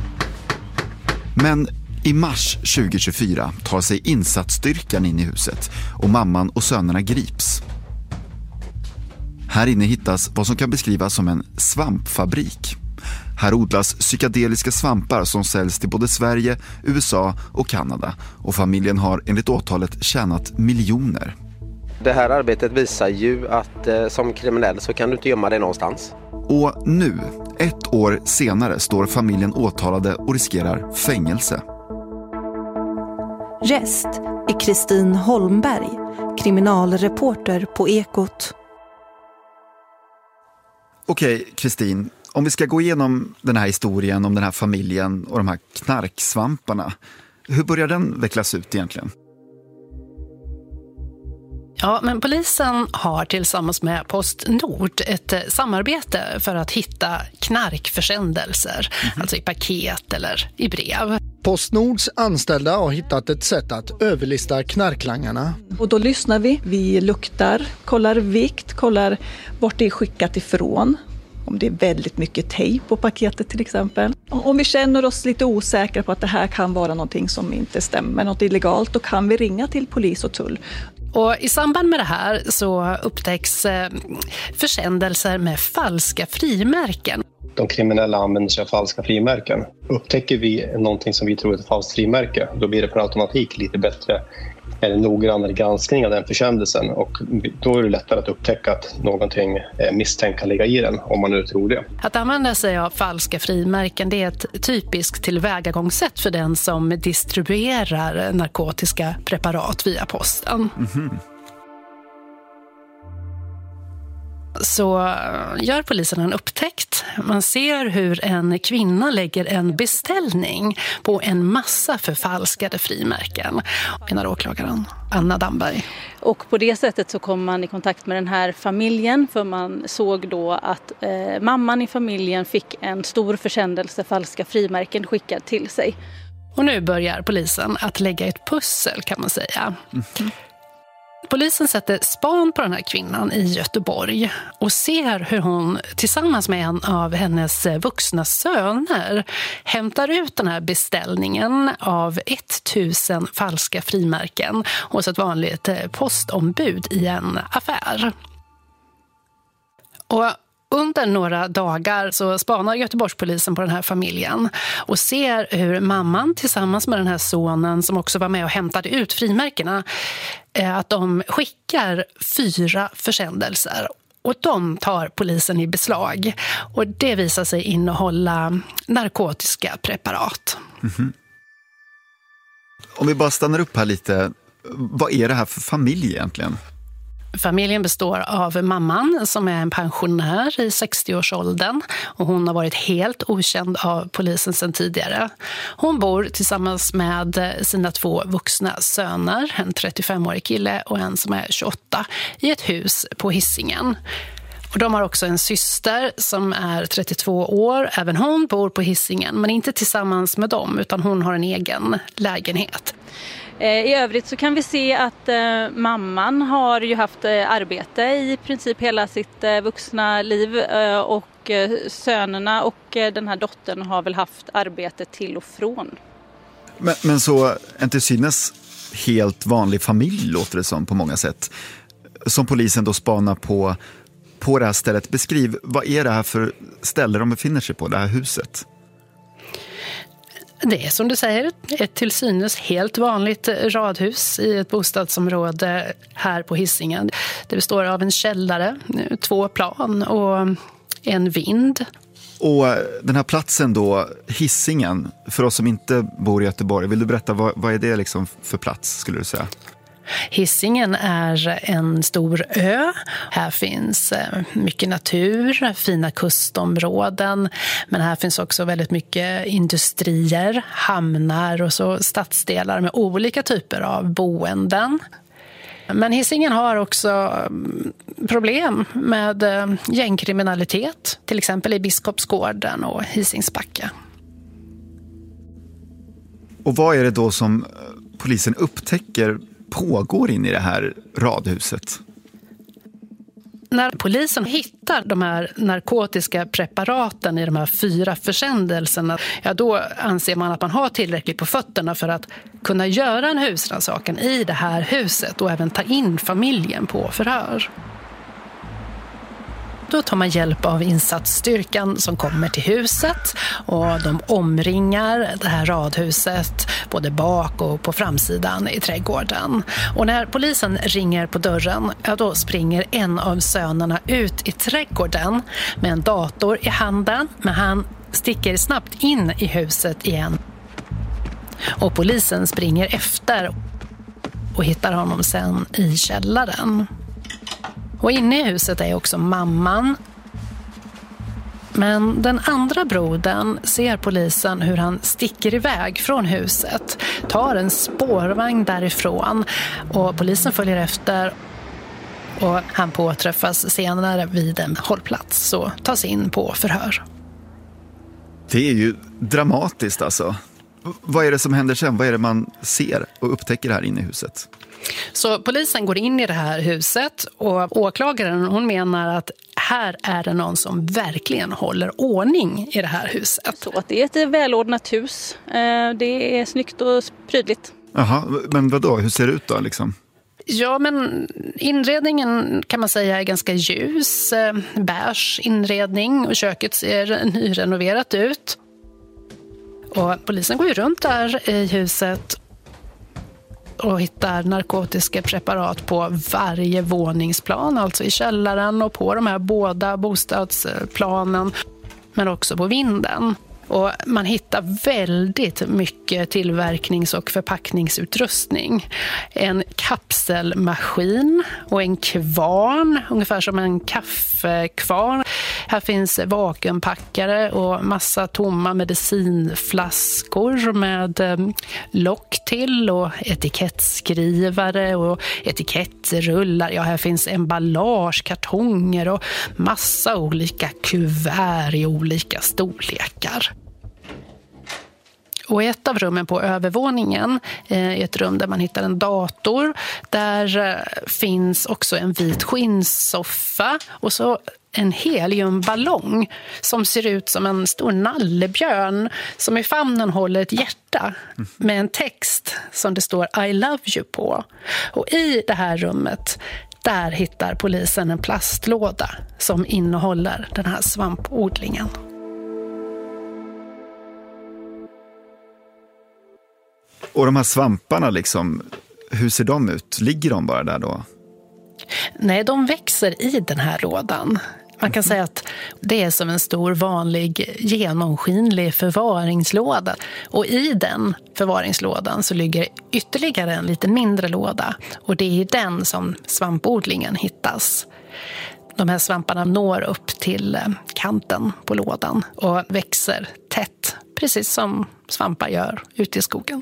[SPEAKER 21] Men i mars tjugohundratjugofyra tar sig insatsstyrkan in i huset och mamman och sönerna grips. Här inne hittas vad som kan beskrivas som en svampfabrik. Här odlas psykedeliska svampar som säljs till både Sverige, U S A och Kanada. Och familjen har enligt åtalet tjänat miljoner.
[SPEAKER 24] Det här arbetet visar ju att eh, som kriminell så kan du inte gömma dig någonstans.
[SPEAKER 21] Och nu, ett år senare, står familjen åtalade och riskerar fängelse.
[SPEAKER 23] Gäst är Kristin Holmberg, kriminalreporter på Ekot.
[SPEAKER 21] Okej, Kristin, om vi ska gå igenom den här historien om den här familjen och de här knarksvamparna. Hur börjar den vecklas ut egentligen?
[SPEAKER 22] Ja, men polisen har tillsammans med Postnord ett samarbete för att hitta knarkförsändelser, mm-hmm. alltså i paket eller i brev.
[SPEAKER 25] Postnords anställda har hittat ett sätt att överlista knarklangarna.
[SPEAKER 26] Och då lyssnar vi, vi luktar, kollar vikt, kollar vart det är skickat ifrån. Om det är väldigt mycket tejp på paketet till exempel. Om vi känner oss lite osäkra på att det här kan vara någonting som inte stämmer, något illegalt, då kan vi ringa till polis och tull.
[SPEAKER 22] Och i samband med det här så upptäcks försändelser med falska frimärken.
[SPEAKER 27] De kriminella använder sig av falska frimärken. Upptäcker vi någonting som vi tror är ett falskt frimärke, då blir det per automatik lite bättre en noggrannare granskning av den försändelsen. Och då är det lättare att upptäcka att någonting misstänkt kan ligga i den, om man nu tror det.
[SPEAKER 22] Att använda sig av falska frimärken, det är ett typiskt tillvägagångssätt för den som distribuerar narkotiska preparat via posten. Mm-hmm. Så gör polisen en upptäckt. Man ser hur en kvinna lägger en beställning på en massa förfalskade frimärken. Menar åklagaren Anna Damberg.
[SPEAKER 28] Och på det sättet så kom man i kontakt med den här familjen, för man såg då att eh, mamman i familjen fick en stor försändelse falska frimärken skickad till sig.
[SPEAKER 22] Och nu börjar polisen att lägga ett pussel, kan man säga. Mm-hmm. Polisen sätter span på den här kvinnan i Göteborg och ser hur hon tillsammans med en av hennes vuxna söner hämtar ut den här beställningen av tusen falska frimärken hos ett vanligt postombud i en affär. Och under några dagar så spanar Göteborgspolisen på den här familjen och ser hur mamman tillsammans med den här sonen som också var med och hämtade ut frimärkena, att de skickar fyra försändelser. Och de tar polisen i beslag. Och det visar sig innehålla narkotiska preparat.
[SPEAKER 21] Mm-hmm. Om vi bara stannar upp här lite. Vad är det här för familj egentligen?
[SPEAKER 22] Familjen består av mamman som är en pensionär i sextioårsåldern och hon har varit helt okänd av polisen sedan tidigare. Hon bor tillsammans med sina två vuxna söner, en trettiofemårig kille och en som är tjugoåtta, i ett hus på Hisingen. Och de har också en syster som är trettiotvå år. Även hon bor på Hisingen, men inte tillsammans med dem utan hon har en egen lägenhet.
[SPEAKER 28] I övrigt så kan vi se att eh, mamman har ju haft eh, arbete i princip hela sitt eh, vuxna liv eh, och eh, sönerna och eh, den här dottern har väl haft arbete till och från.
[SPEAKER 21] Men, men så en till synes helt vanlig familj låter det som på många sätt. Som polisen då spanar på, på det här stället. Beskriv, vad är det här för ställe de befinner sig på, det här huset?
[SPEAKER 22] Det är som du säger ett till synes helt vanligt radhus i ett bostadsområde här på Hisingen. Det består av en källare, två plan och en vind.
[SPEAKER 21] Och den här platsen då, Hisingen, för oss som inte bor i Göteborg, vill du berätta vad, vad är det liksom för plats skulle du säga?
[SPEAKER 22] Hisingen är en stor ö. Här finns mycket natur, fina kustområden. Men här finns också väldigt mycket industrier, hamnar och så stadsdelar med olika typer av boenden. Men Hisingen har också problem med gängkriminalitet, till exempel i Biskopsgården och Hisingsbacka.
[SPEAKER 21] Och vad är det då som polisen upptäcker pågår in i det här radhuset?
[SPEAKER 22] När polisen hittar de här narkotiska preparaten i de här fyra försändelserna, ja då anser man att man har tillräckligt på fötterna för att kunna göra en husrannsakan i det här huset och även ta in familjen på förhör. Då tar man hjälp av insatsstyrkan som kommer till huset och de omringar det här radhuset både bak och på framsidan i trädgården. Och när polisen ringer på dörren, ja då springer en av sönerna ut i trädgården med en dator i handen, men han sticker snabbt in i huset igen. Och polisen springer efter och hittar honom sen i källaren. Och inne i huset är också mamman. Men den andra brodern ser polisen hur han sticker iväg från huset, tar en spårvagn därifrån och polisen följer efter och han påträffas senare vid en hållplats och tas in på förhör.
[SPEAKER 21] Det är ju dramatiskt alltså. Vad är det som händer sen? Vad är det man ser och upptäcker här inne i huset?
[SPEAKER 22] Så polisen går in i det här huset och åklagaren hon menar att här är det någon som verkligen håller ordning i det här huset.
[SPEAKER 28] Så att det är ett välordnat hus. Det är snyggt och prydligt.
[SPEAKER 21] Jaha, men vadå? Hur ser det ut då liksom?
[SPEAKER 22] Ja, men inredningen kan man säga är ganska ljus, beige inredning och köket ser nyrenoverat ut. Och polisen går ju runt där i huset och hittar narkotiska preparat på varje våningsplan, alltså i källaren och på de här båda bostadsplanen, men också på vinden. Och man hittar väldigt mycket tillverknings- och förpackningsutrustning. En kapselmaskin och en kvarn, ungefär som en kaffekvarn. Här finns vakuumpackare och massa tomma medicinflaskor med lock till och etikettskrivare och etikettrullar. Ja, här finns emballage, kartonger och massa olika kuvert i olika storlekar. Och i ett av rummen på övervåningen, i ett rum där man hittar en dator, där finns också en vit skinnsoffa och så en heliumballong som ser ut som en stor nallebjörn som i famnen håller ett hjärta med en text som det står I love you på. Och i det här rummet, där hittar polisen en plastlåda som innehåller den här svampodlingen.
[SPEAKER 21] Och de här svamparna liksom, hur ser de ut? Ligger de bara där då?
[SPEAKER 22] Nej, de växer i den här lådan. Man kan säga att Det är som en stor vanlig genomskinlig förvaringslåda. Och i den förvaringslådan så ligger ytterligare en lite mindre låda. Och det är i den som svampodlingen hittas. De här svamparna når upp till kanten på lådan och växer tätt, precis som svampar gör ute i skogen.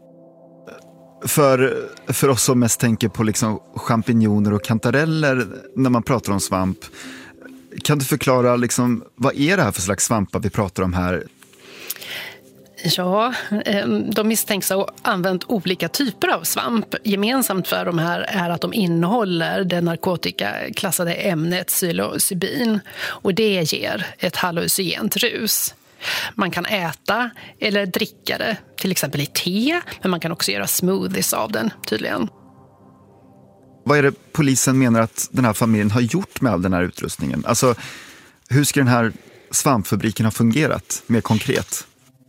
[SPEAKER 21] För, för oss som mest tänker på liksom champinjoner och kantareller när man pratar om svamp, kan du förklara liksom, vad är det här för slags svampar vi pratar om här?
[SPEAKER 22] Ja, de misstänks ha använt olika typer av svamp. Gemensamt för de här är att de innehåller det narkotikaklassade ämnet psilocybin. Och det ger ett hallucinogent rus. Man kan äta eller dricka det, till exempel i te, men man kan också göra smoothies av den, tydligen.
[SPEAKER 21] Vad är det polisen menar att den här familjen har gjort med all den här utrustningen? Alltså, hur ska den här svampfabriken ha fungerat mer konkret?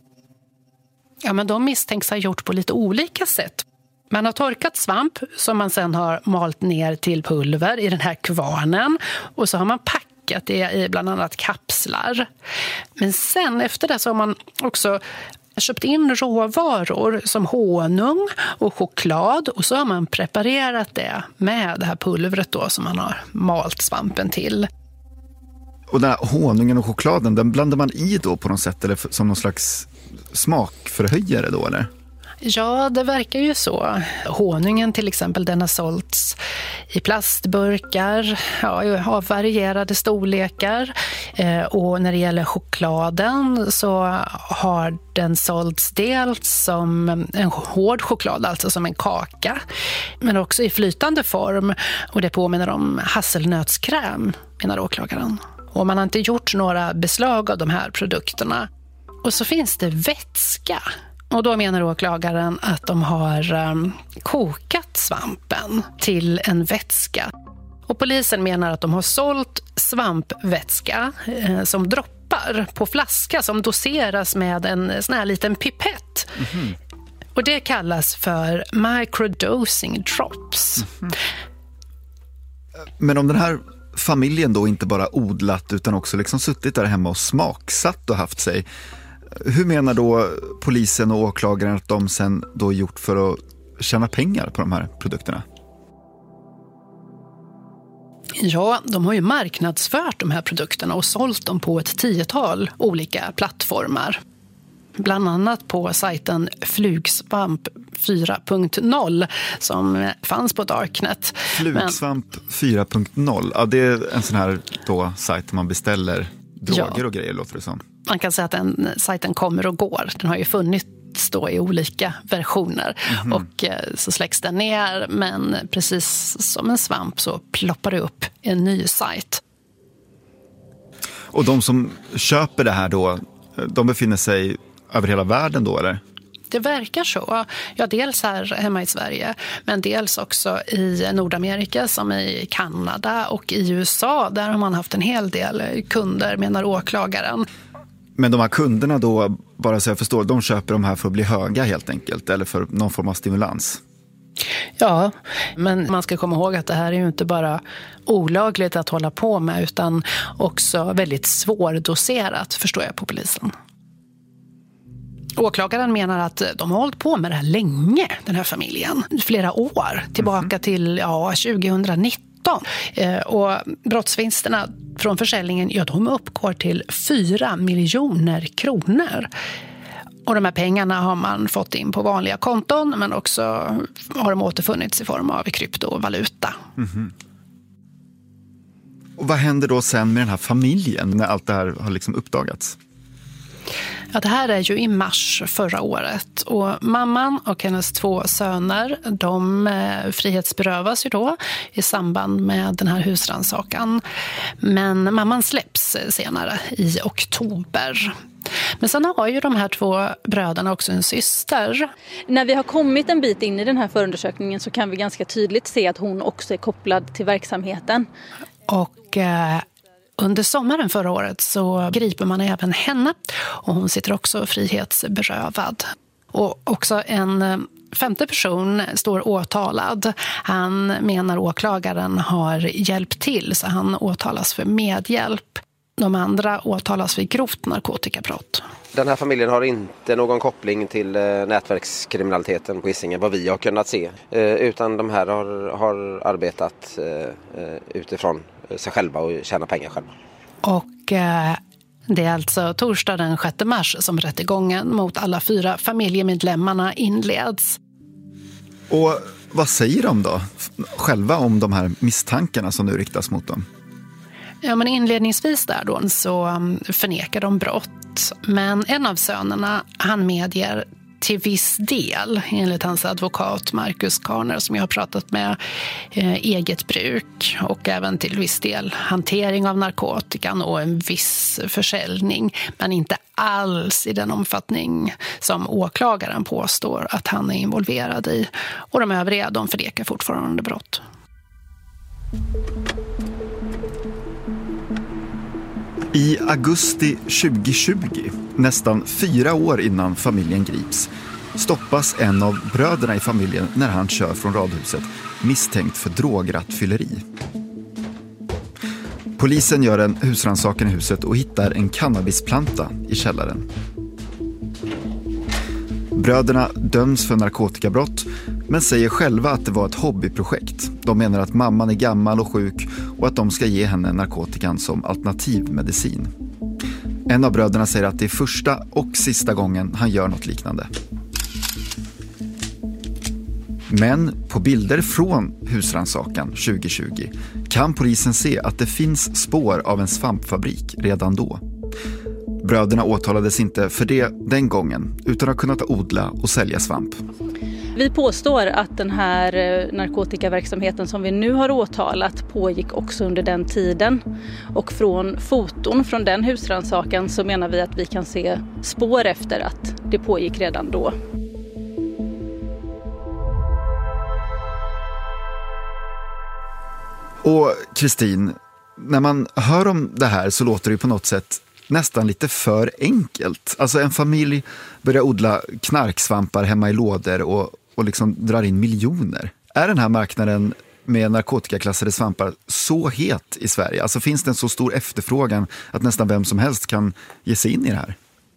[SPEAKER 22] Ja, men de misstänks ha gjort på lite olika sätt. Man har torkat svamp som man sedan har malt ner till pulver i den här kvarnen. Och så har man packat det i bland annat kapslar. Men sen efter det så har man också köpt in råvaror som honung och choklad. Och så har man preparerat det med det här pulvret då som man har malt svampen till.
[SPEAKER 21] Och den här honungen och chokladen, den blandar man i då på något sätt, eller som någon slags smakförhöjare då, eller?
[SPEAKER 22] Ja, det verkar ju så. Honungen till exempel, den har sålts i plastburkar, ja, av varierade storlekar. Eh, och när det gäller chokladen så har den sålts dels som en hård choklad, alltså som en kaka. Men också i flytande form, och det påminner om hasselnötskräm, menar åklagaren. Och man har inte gjort några beslag av de här produkterna. Och så finns det vätska. Och då menar åklagaren att de har um, kokat svampen till en vätska. Och polisen menar att de har sålt svampvätska eh, som droppar på flaska som doseras med en sån här liten pipett. Mm-hmm. Och det kallas för microdosing drops. Mm-hmm.
[SPEAKER 21] Men om den här familjen då inte bara odlat utan också liksom suttit där hemma och smaksatt och haft sig, hur menar då polisen och åklagaren att de sen då gjort för att tjäna pengar på de här produkterna?
[SPEAKER 22] Ja, de har ju marknadsfört de här produkterna och sålt dem på ett tiotal olika plattformar. Bland annat på sajten Flugsvamp fyra punkt noll som fanns på Darknet.
[SPEAKER 21] Flugsvamp fyra punkt noll, ja, det är en sån här då sajt där man beställer droger ja. och grejer, låter det som.
[SPEAKER 22] Man kan säga att den sajten kommer och går. Den har ju funnits då i olika versioner. Mm-hmm. Och så släcks den ner, men precis som en svamp så ploppar det upp en ny sajt.
[SPEAKER 21] Och de som köper det här då, de befinner sig över hela världen då, eller?
[SPEAKER 22] Det verkar så. Ja, dels här hemma i Sverige, men dels också i Nordamerika som i Kanada och i U S A. Där har man haft en hel del kunder, menar åklagaren.
[SPEAKER 21] Men de här kunderna då, bara så jag förstår, de köper de här för att bli höga helt enkelt, eller för någon form av stimulans?
[SPEAKER 22] Ja, men man ska komma ihåg att det här är ju inte bara olagligt att hålla på med utan också väldigt svårdoserat, förstår jag på polisen. Åklagaren menar att de har hållit på med det här länge, den här familjen. Flera år, tillbaka till ja, tjugonitton. Eh, och brottsvinsterna från försäljningen, ja, de uppgår till fyra miljoner kronor. Och de här pengarna har man fått in på vanliga konton, men också har de återfunnits i form av kryptovaluta. Mm-hmm.
[SPEAKER 21] Och vad händer då sen med den här familjen när allt det här har liksom uppdagats?
[SPEAKER 22] Ja, det här är ju i mars förra året och mamman och hennes två söner, de eh, frihetsberövas ju då i samband med den här husrannsakan. Men mamman släpps senare i oktober. Men sen har ju de här två bröderna också en syster.
[SPEAKER 28] När vi har kommit en bit in i den här förundersökningen så kan vi ganska tydligt se att hon också är kopplad till verksamheten.
[SPEAKER 22] Och eh, under sommaren förra året så griper man även henne och hon sitter också frihetsberövad. Och också en femte person står åtalad. Han menar åklagaren har hjälpt till så han åtalas för medhjälp. De andra åtalas för grovt narkotikabrott.
[SPEAKER 24] Den här familjen har inte någon koppling till eh, nätverkskriminaliteten på Hisingen, vad vi har kunnat se. Eh, utan de här har, har arbetat eh, utifrån sig själva och tjäna pengar själva.
[SPEAKER 22] Och eh, det är alltså torsdag den sjätte mars som rättegången mot alla fyra familjemedlemmarna inleds.
[SPEAKER 21] Och vad säger de då själva om de här misstankarna som nu riktas mot dem?
[SPEAKER 22] Ja, men inledningsvis där då så förnekar de brott. Men en av sönerna, han medger till viss del, enligt hans advokat Marcus Karner som jag har pratat med, eh, eget bruk och även till viss del hantering av narkotikan och en viss försäljning, men inte alls i den omfattning som åklagaren påstår att han är involverad i. Och de övriga, de förnekar fortfarande brott.
[SPEAKER 21] I augusti tjugohundratjugo, nästan fyra år innan familjen grips, stoppas en av bröderna i familjen när han kör från radhuset misstänkt för drograttfylleri. Polisen gör en husrannsakan i huset och hittar en cannabisplanta i källaren. Bröderna döms för narkotikabrott men säger själva att det var ett hobbyprojekt. De menar att mamman är gammal och sjuk och att de ska ge henne narkotikan som alternativmedicin. En av bröderna säger att det är första och sista gången han gör något liknande. Men på bilder från husrannsakan tjugohundratjugo kan polisen se att det finns spår av en svampfabrik redan då. Bröderna åtalades inte för det den gången utan har kunnat odla och sälja svamp.
[SPEAKER 28] Vi påstår att den här narkotikaverksamheten som vi nu har åtalat pågick också under den tiden. Och från foton från den husrannsakan så menar vi att vi kan se spår efter att det pågick redan då.
[SPEAKER 21] Och Kristin, när man hör om det här så låter det på något sätt nästan lite för enkelt. Alltså en familj börjar odla knarksvampar hemma i lådor och, och liksom drar in miljoner. Är den här marknaden med narkotikaklassade svampar så het i Sverige? Alltså finns det en så stor efterfrågan att nästan vem som helst kan ge sig in i det här?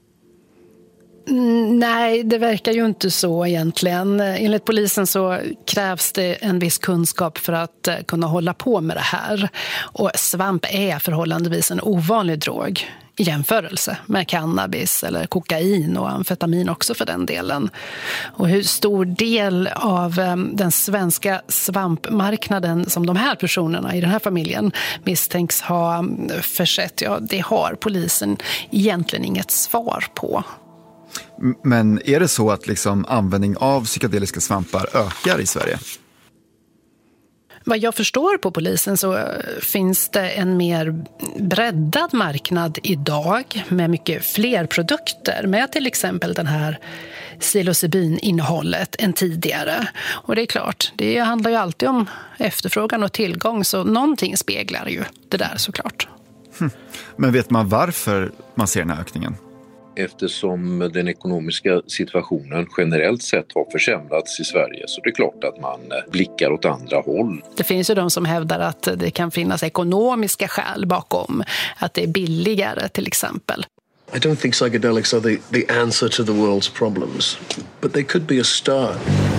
[SPEAKER 22] Mm, nej, det verkar ju inte så egentligen. Enligt polisen så krävs det en viss kunskap för att kunna hålla på med det här. Och svamp är förhållandevis en ovanlig drog i jämförelse med cannabis eller kokain och amfetamin också för den delen. Och hur stor del av den svenska svampmarknaden som de här personerna i den här familjen misstänks ha försett, ja, det har polisen egentligen inget svar på.
[SPEAKER 21] Men är det så att liksom användning av psykedeliska svampar ökar i Sverige?
[SPEAKER 22] Vad jag förstår på polisen så finns det en mer breddad marknad idag med mycket fler produkter med till exempel den här psilocybin-innehållet än tidigare. Och det är klart, det handlar ju alltid om efterfrågan och tillgång så någonting speglar ju det där såklart.
[SPEAKER 21] Hm. Men vet man varför man ser den här ökningen?
[SPEAKER 1] Eftersom den ekonomiska situationen generellt sett har försämrats i Sverige så det är klart att man blickar åt andra håll.
[SPEAKER 22] Det finns ju de som hävdar att det kan finnas ekonomiska skäl bakom, att det är billigare till exempel.
[SPEAKER 2] I don't think psychedelics are the, the answer to the world's problems, but they could be a start.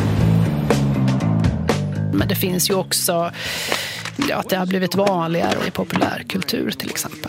[SPEAKER 22] Men det finns ju också ja, att det har blivit vanligare i populärkultur till exempel.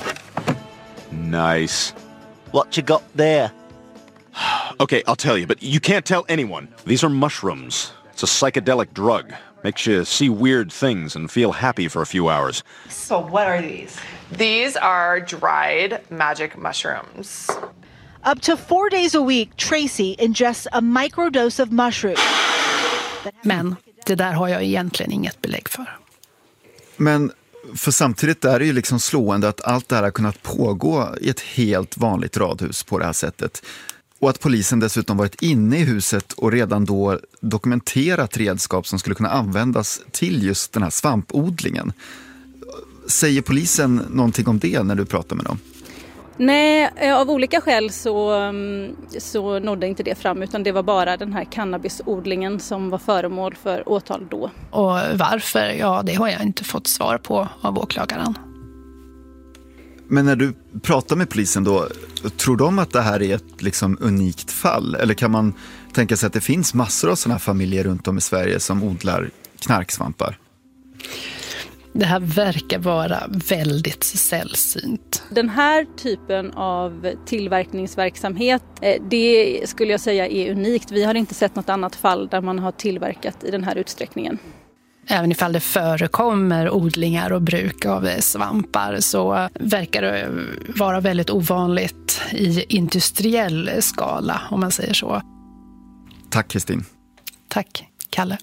[SPEAKER 3] Nice.
[SPEAKER 4] What you got there?
[SPEAKER 3] Okay, I'll tell you, but you can't tell anyone. These are mushrooms. It's a psychedelic drug. Makes you see weird things and feel happy for a few hours.
[SPEAKER 5] So what are these?
[SPEAKER 6] These are dried magic mushrooms.
[SPEAKER 5] Up to four days a week, Tracy ingests a microdose of mushroom.
[SPEAKER 22] Men det där har jag egentligen inget belägg för.
[SPEAKER 21] Men för samtidigt är det ju liksom slående att allt det här har kunnat pågå i ett helt vanligt radhus på det här sättet. Och att polisen dessutom varit inne i huset och redan då dokumenterat redskap som skulle kunna användas till just den här svampodlingen. Säger polisen någonting om det när du pratar med dem?
[SPEAKER 28] Nej, av olika skäl så, så nådde inte det fram utan det var bara den här cannabisodlingen som var föremål för åtal då.
[SPEAKER 22] Och varför? Ja, det har jag inte fått svar på av åklagaren.
[SPEAKER 21] Men när du pratar med polisen då, tror de att det här är ett liksom unikt fall? Eller kan man tänka sig att det finns massor av sådana familjer runt om i Sverige som odlar knarksvampar?
[SPEAKER 22] Det här verkar vara väldigt sällsynt.
[SPEAKER 28] Den här typen av tillverkningsverksamhet, det skulle jag säga är unikt. Vi har inte sett något annat fall där man har tillverkat i den här utsträckningen.
[SPEAKER 22] Även ifall det förekommer odlingar och bruk av svampar så verkar det vara väldigt ovanligt i industriell skala, om man säger så.
[SPEAKER 21] Tack Kristin.
[SPEAKER 22] Tack Kalle.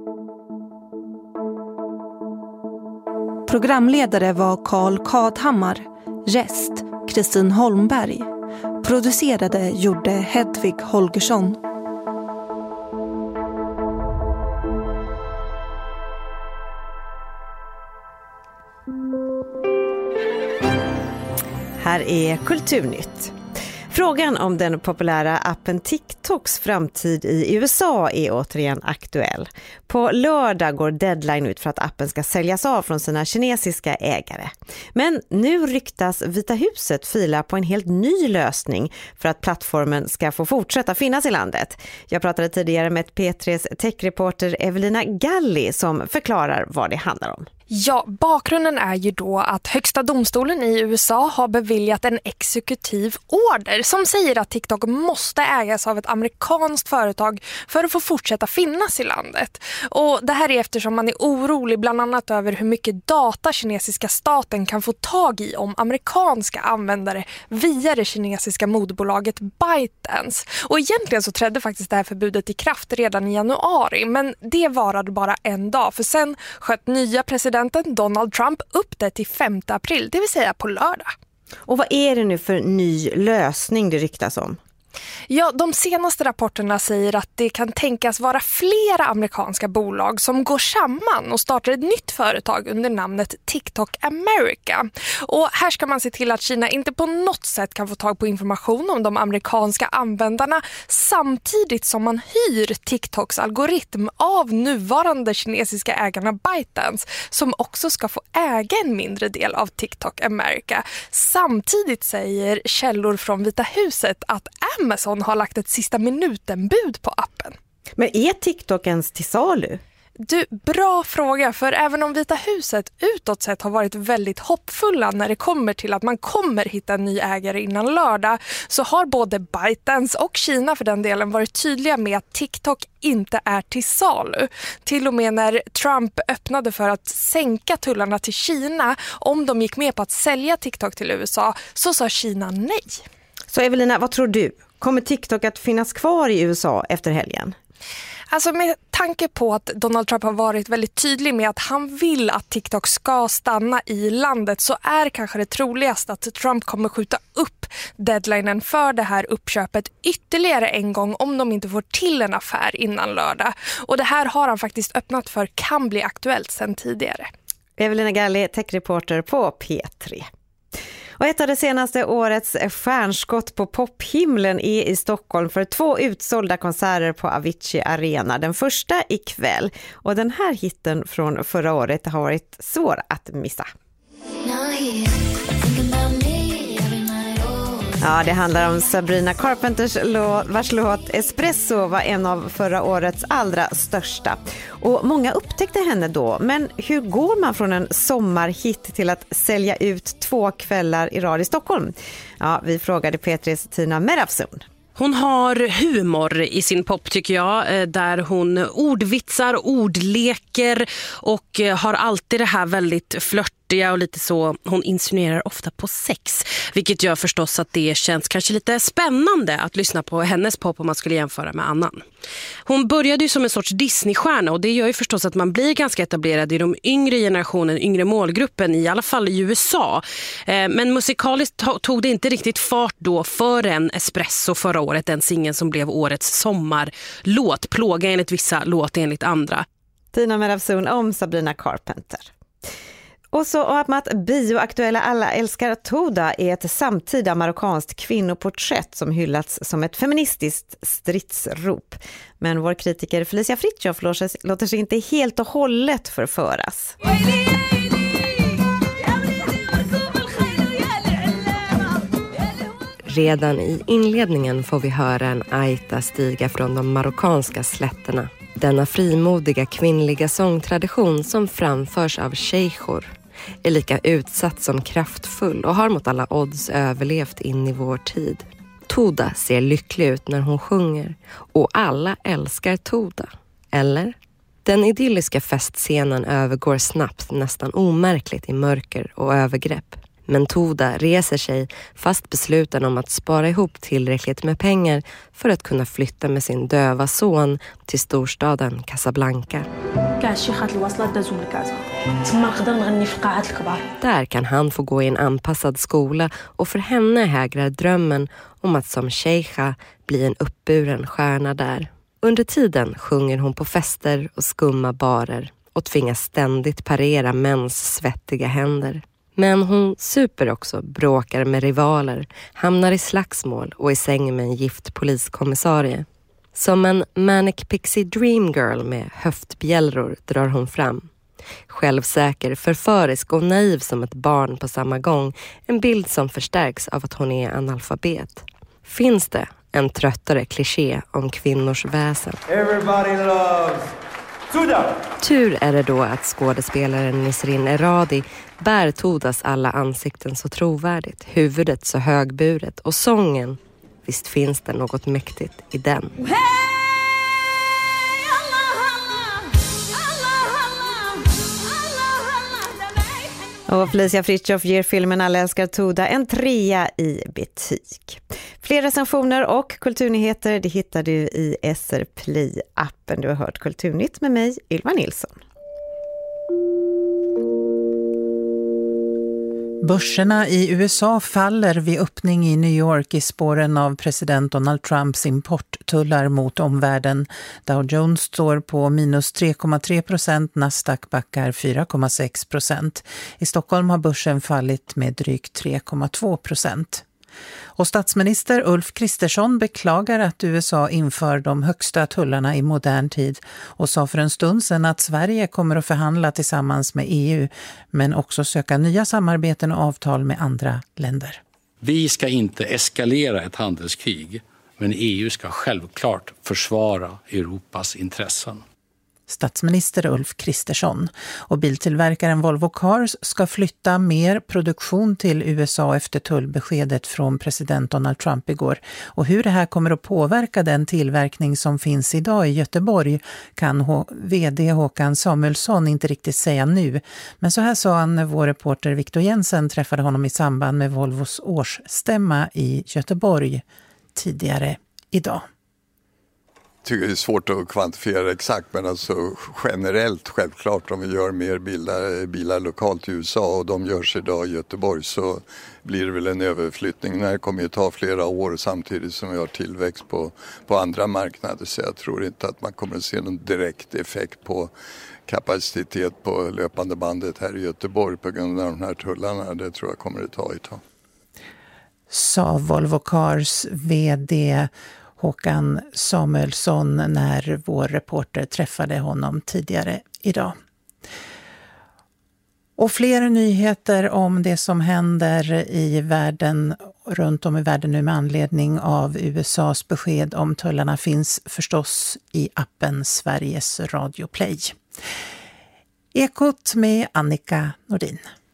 [SPEAKER 23] Programledare var Carl Kadhammar, rest Kristin Holmberg. Producerade gjorde Hedvig Holgersson.
[SPEAKER 7] Här är Kulturnytt. Frågan om den populära appen TikToks framtid i U S A är återigen aktuell. På lördag går deadline ut för att appen ska säljas av från sina kinesiska ägare. Men nu ryktas Vita huset fila på en helt ny lösning för att plattformen ska få fortsätta finnas i landet. Jag pratade tidigare med P tre:s techreporter Evelina Galli som förklarar vad det handlar om.
[SPEAKER 8] Ja, bakgrunden är ju då att högsta domstolen i U S A har beviljat en exekutiv order som säger att TikTok måste ägas av ett amerikanskt företag för att få fortsätta finnas i landet. Och det här är eftersom man är orolig bland annat över hur mycket data kinesiska staten kan få tag i om amerikanska användare via det kinesiska moderbolaget ByteDance. Och egentligen så trädde faktiskt det här förbudet i kraft redan i januari, men det varade bara en dag för sen sköt nya presidenten Donald Trump upp det till femte april, det vill säga på lördag.
[SPEAKER 7] Och vad är det nu för ny lösning det ryktas om?
[SPEAKER 8] Ja, de senaste rapporterna säger att det kan tänkas vara flera amerikanska bolag som går samman och startar ett nytt företag under namnet TikTok America. Och här ska man se till att Kina inte på något sätt kan få tag på information om de amerikanska användarna samtidigt som man hyr TikToks algoritm av nuvarande kinesiska ägarna ByteDance som också ska få äga en mindre del av TikTok America. Samtidigt säger källor från Vita huset att Amazon har lagt ett sista minuten-bud på appen.
[SPEAKER 7] Men är TikTok ens till salu?
[SPEAKER 8] Du, bra fråga, för även om Vita huset utåt sett har varit väldigt hoppfulla när det kommer till att man kommer hitta en ny ägare innan lördag så har både ByteDance och Kina för den delen varit tydliga med att TikTok inte är till salu. Till och med när Trump öppnade för att sänka tullarna till Kina om de gick med på att sälja TikTok till U S A så sa Kina nej.
[SPEAKER 7] Så Evelina, vad tror du? Kommer TikTok att finnas kvar i U S A efter helgen?
[SPEAKER 8] Alltså med tanke på att Donald Trump har varit väldigt tydlig med att han vill att TikTok ska stanna i landet så är kanske det troligast att Trump kommer skjuta upp deadlinen för det här uppköpet ytterligare en gång om de inte får till en affär innan lördag. Och det här har han faktiskt öppnat för kan bli aktuellt sedan tidigare.
[SPEAKER 7] Evelina Galli, techreporter på P tre. Och ett av det senaste årets stjärnskott på pophimlen är i Stockholm för två utsålda konserter på Avicii Arena. Den första ikväll. Och den här hitten från förra året har varit svår att missa. Ja, det handlar om Sabrina Carpenters låt, vars låt Espresso var en av förra årets allra största. Och många upptäckte henne då, men hur går man från en sommarhit till att sälja ut två kvällar i rad i Stockholm? Ja, vi frågade P tre:s Tina Merafsun.
[SPEAKER 9] Hon har humor i sin pop tycker jag, där hon ordvitsar, ordleker och har alltid det här väldigt flörtiga och lite så, hon insinuerar ofta på sex, vilket gör förstås att det känns kanske lite spännande att lyssna på hennes pop om man skulle jämföra med annan. Hon började ju som en sorts Disney-stjärna och det gör ju förstås att man blir ganska etablerad i de yngre generationen, yngre målgruppen, i alla fall i U S A. Men musikaliskt tog det inte riktigt fart då förrän Espresso förra året, den singeln som blev årets sommarlåt. Plåga enligt vissa, låt enligt andra.
[SPEAKER 7] Tina Merafsun om Sabrina Carpenter. Och så om att bioaktuella Alla älskar Toda är ett samtida marockanskt kvinnoporträtt som hyllats som ett feministiskt stridsrop. Men vår kritiker Felicia Fritjof låter sig inte helt och hållet förföras. Redan i inledningen får vi höra en aita stiga från de marockanska slätterna. Denna frimodiga kvinnliga sångtradition som framförs av sheikhor är lika utsatt som kraftfull och har mot alla odds överlevt in i vår tid. Toda ser lycklig ut när hon sjunger och alla älskar Toda. Eller? Den idylliska festscenen övergår snabbt, nästan omärkligt i mörker och övergrepp. Men Toda reser sig fast besluten om att spara ihop tillräckligt med pengar för att kunna flytta med sin döva son till storstaden Casablanca. Där kan han få gå i en anpassad skola och för henne hägrar drömmen om att som sheikha bli en uppburen stjärna där. Under tiden sjunger hon på fester och skumma barer och tvingas ständigt parera mäns svettiga händer. Men hon super också, bråkar med rivaler, hamnar i slagsmål och i säng med en gift poliskommissarie. Som en manic pixie dream girl med höftbjällror drar hon fram. Självsäker, förförisk och naiv som ett barn på samma gång. En bild som förstärks av att hon är analfabet. Finns det en tröttare kliché om kvinnors väsen?
[SPEAKER 10] Everybody loves Toda!
[SPEAKER 7] Tur är det då att skådespelaren Nisrin Eradi bär Todas alla ansikten så trovärdigt, huvudet så högburet och sången, visst finns det något mäktigt i den. Och Felicia Fritjof ger filmen Alla älskar Toda en trea i betyg. Fler recensioner och kulturnyheter det hittar du i S R Play-appen. Du har hört Kulturnytt med mig, Ylva Nilsson.
[SPEAKER 11] Börserna i U S A faller vid öppning i New York i spåren av president Donald Trumps importtullar mot omvärlden. Dow Jones står på minus tre komma tre procent, Nasdaq backar fyra komma sex procent. I Stockholm har börsen fallit med drygt tre komma två procent. Och statsminister Ulf Kristersson beklagar att U S A inför de högsta tullarna i modern tid och sa för en stund sedan att Sverige kommer att förhandla tillsammans med E U men också söka nya samarbeten och avtal med andra länder.
[SPEAKER 12] Vi ska inte eskalera ett handelskrig, men E U ska självklart försvara Europas intressen.
[SPEAKER 11] Statsminister Ulf Kristersson. Och biltillverkaren Volvo Cars ska flytta mer produktion till U S A efter tullbeskedet från president Donald Trump igår. Och hur det här kommer att påverka den tillverkning som finns idag i Göteborg kan H- vd Håkan Samuelsson inte riktigt säga nu. Men så här sa han när vår reporter Victor Jensen träffade honom i samband med Volvos årsstämma i Göteborg tidigare idag.
[SPEAKER 13] Jag tycker det är svårt att kvantifiera exakt, men alltså generellt självklart om vi gör mer bilar, bilar lokalt i U S A och de görs idag i Göteborg så blir det väl en överflyttning. Det här kommer ju ta flera år samtidigt som vi har tillväxt på, på andra marknader, så jag tror inte att man kommer att se någon direkt effekt på kapacitet på löpande bandet här i Göteborg på grund av de här tullarna. Det tror jag kommer att ta ett tag.
[SPEAKER 11] Sa Volvo Cars vd Håkan Samuelsson när vår reporter träffade honom tidigare idag. Och fler nyheter om det som händer i världen, runt om i världen nu med anledning av U S A:s besked om tullarna finns förstås i appen Sveriges Radio Play. Ekot med Annika Nordin.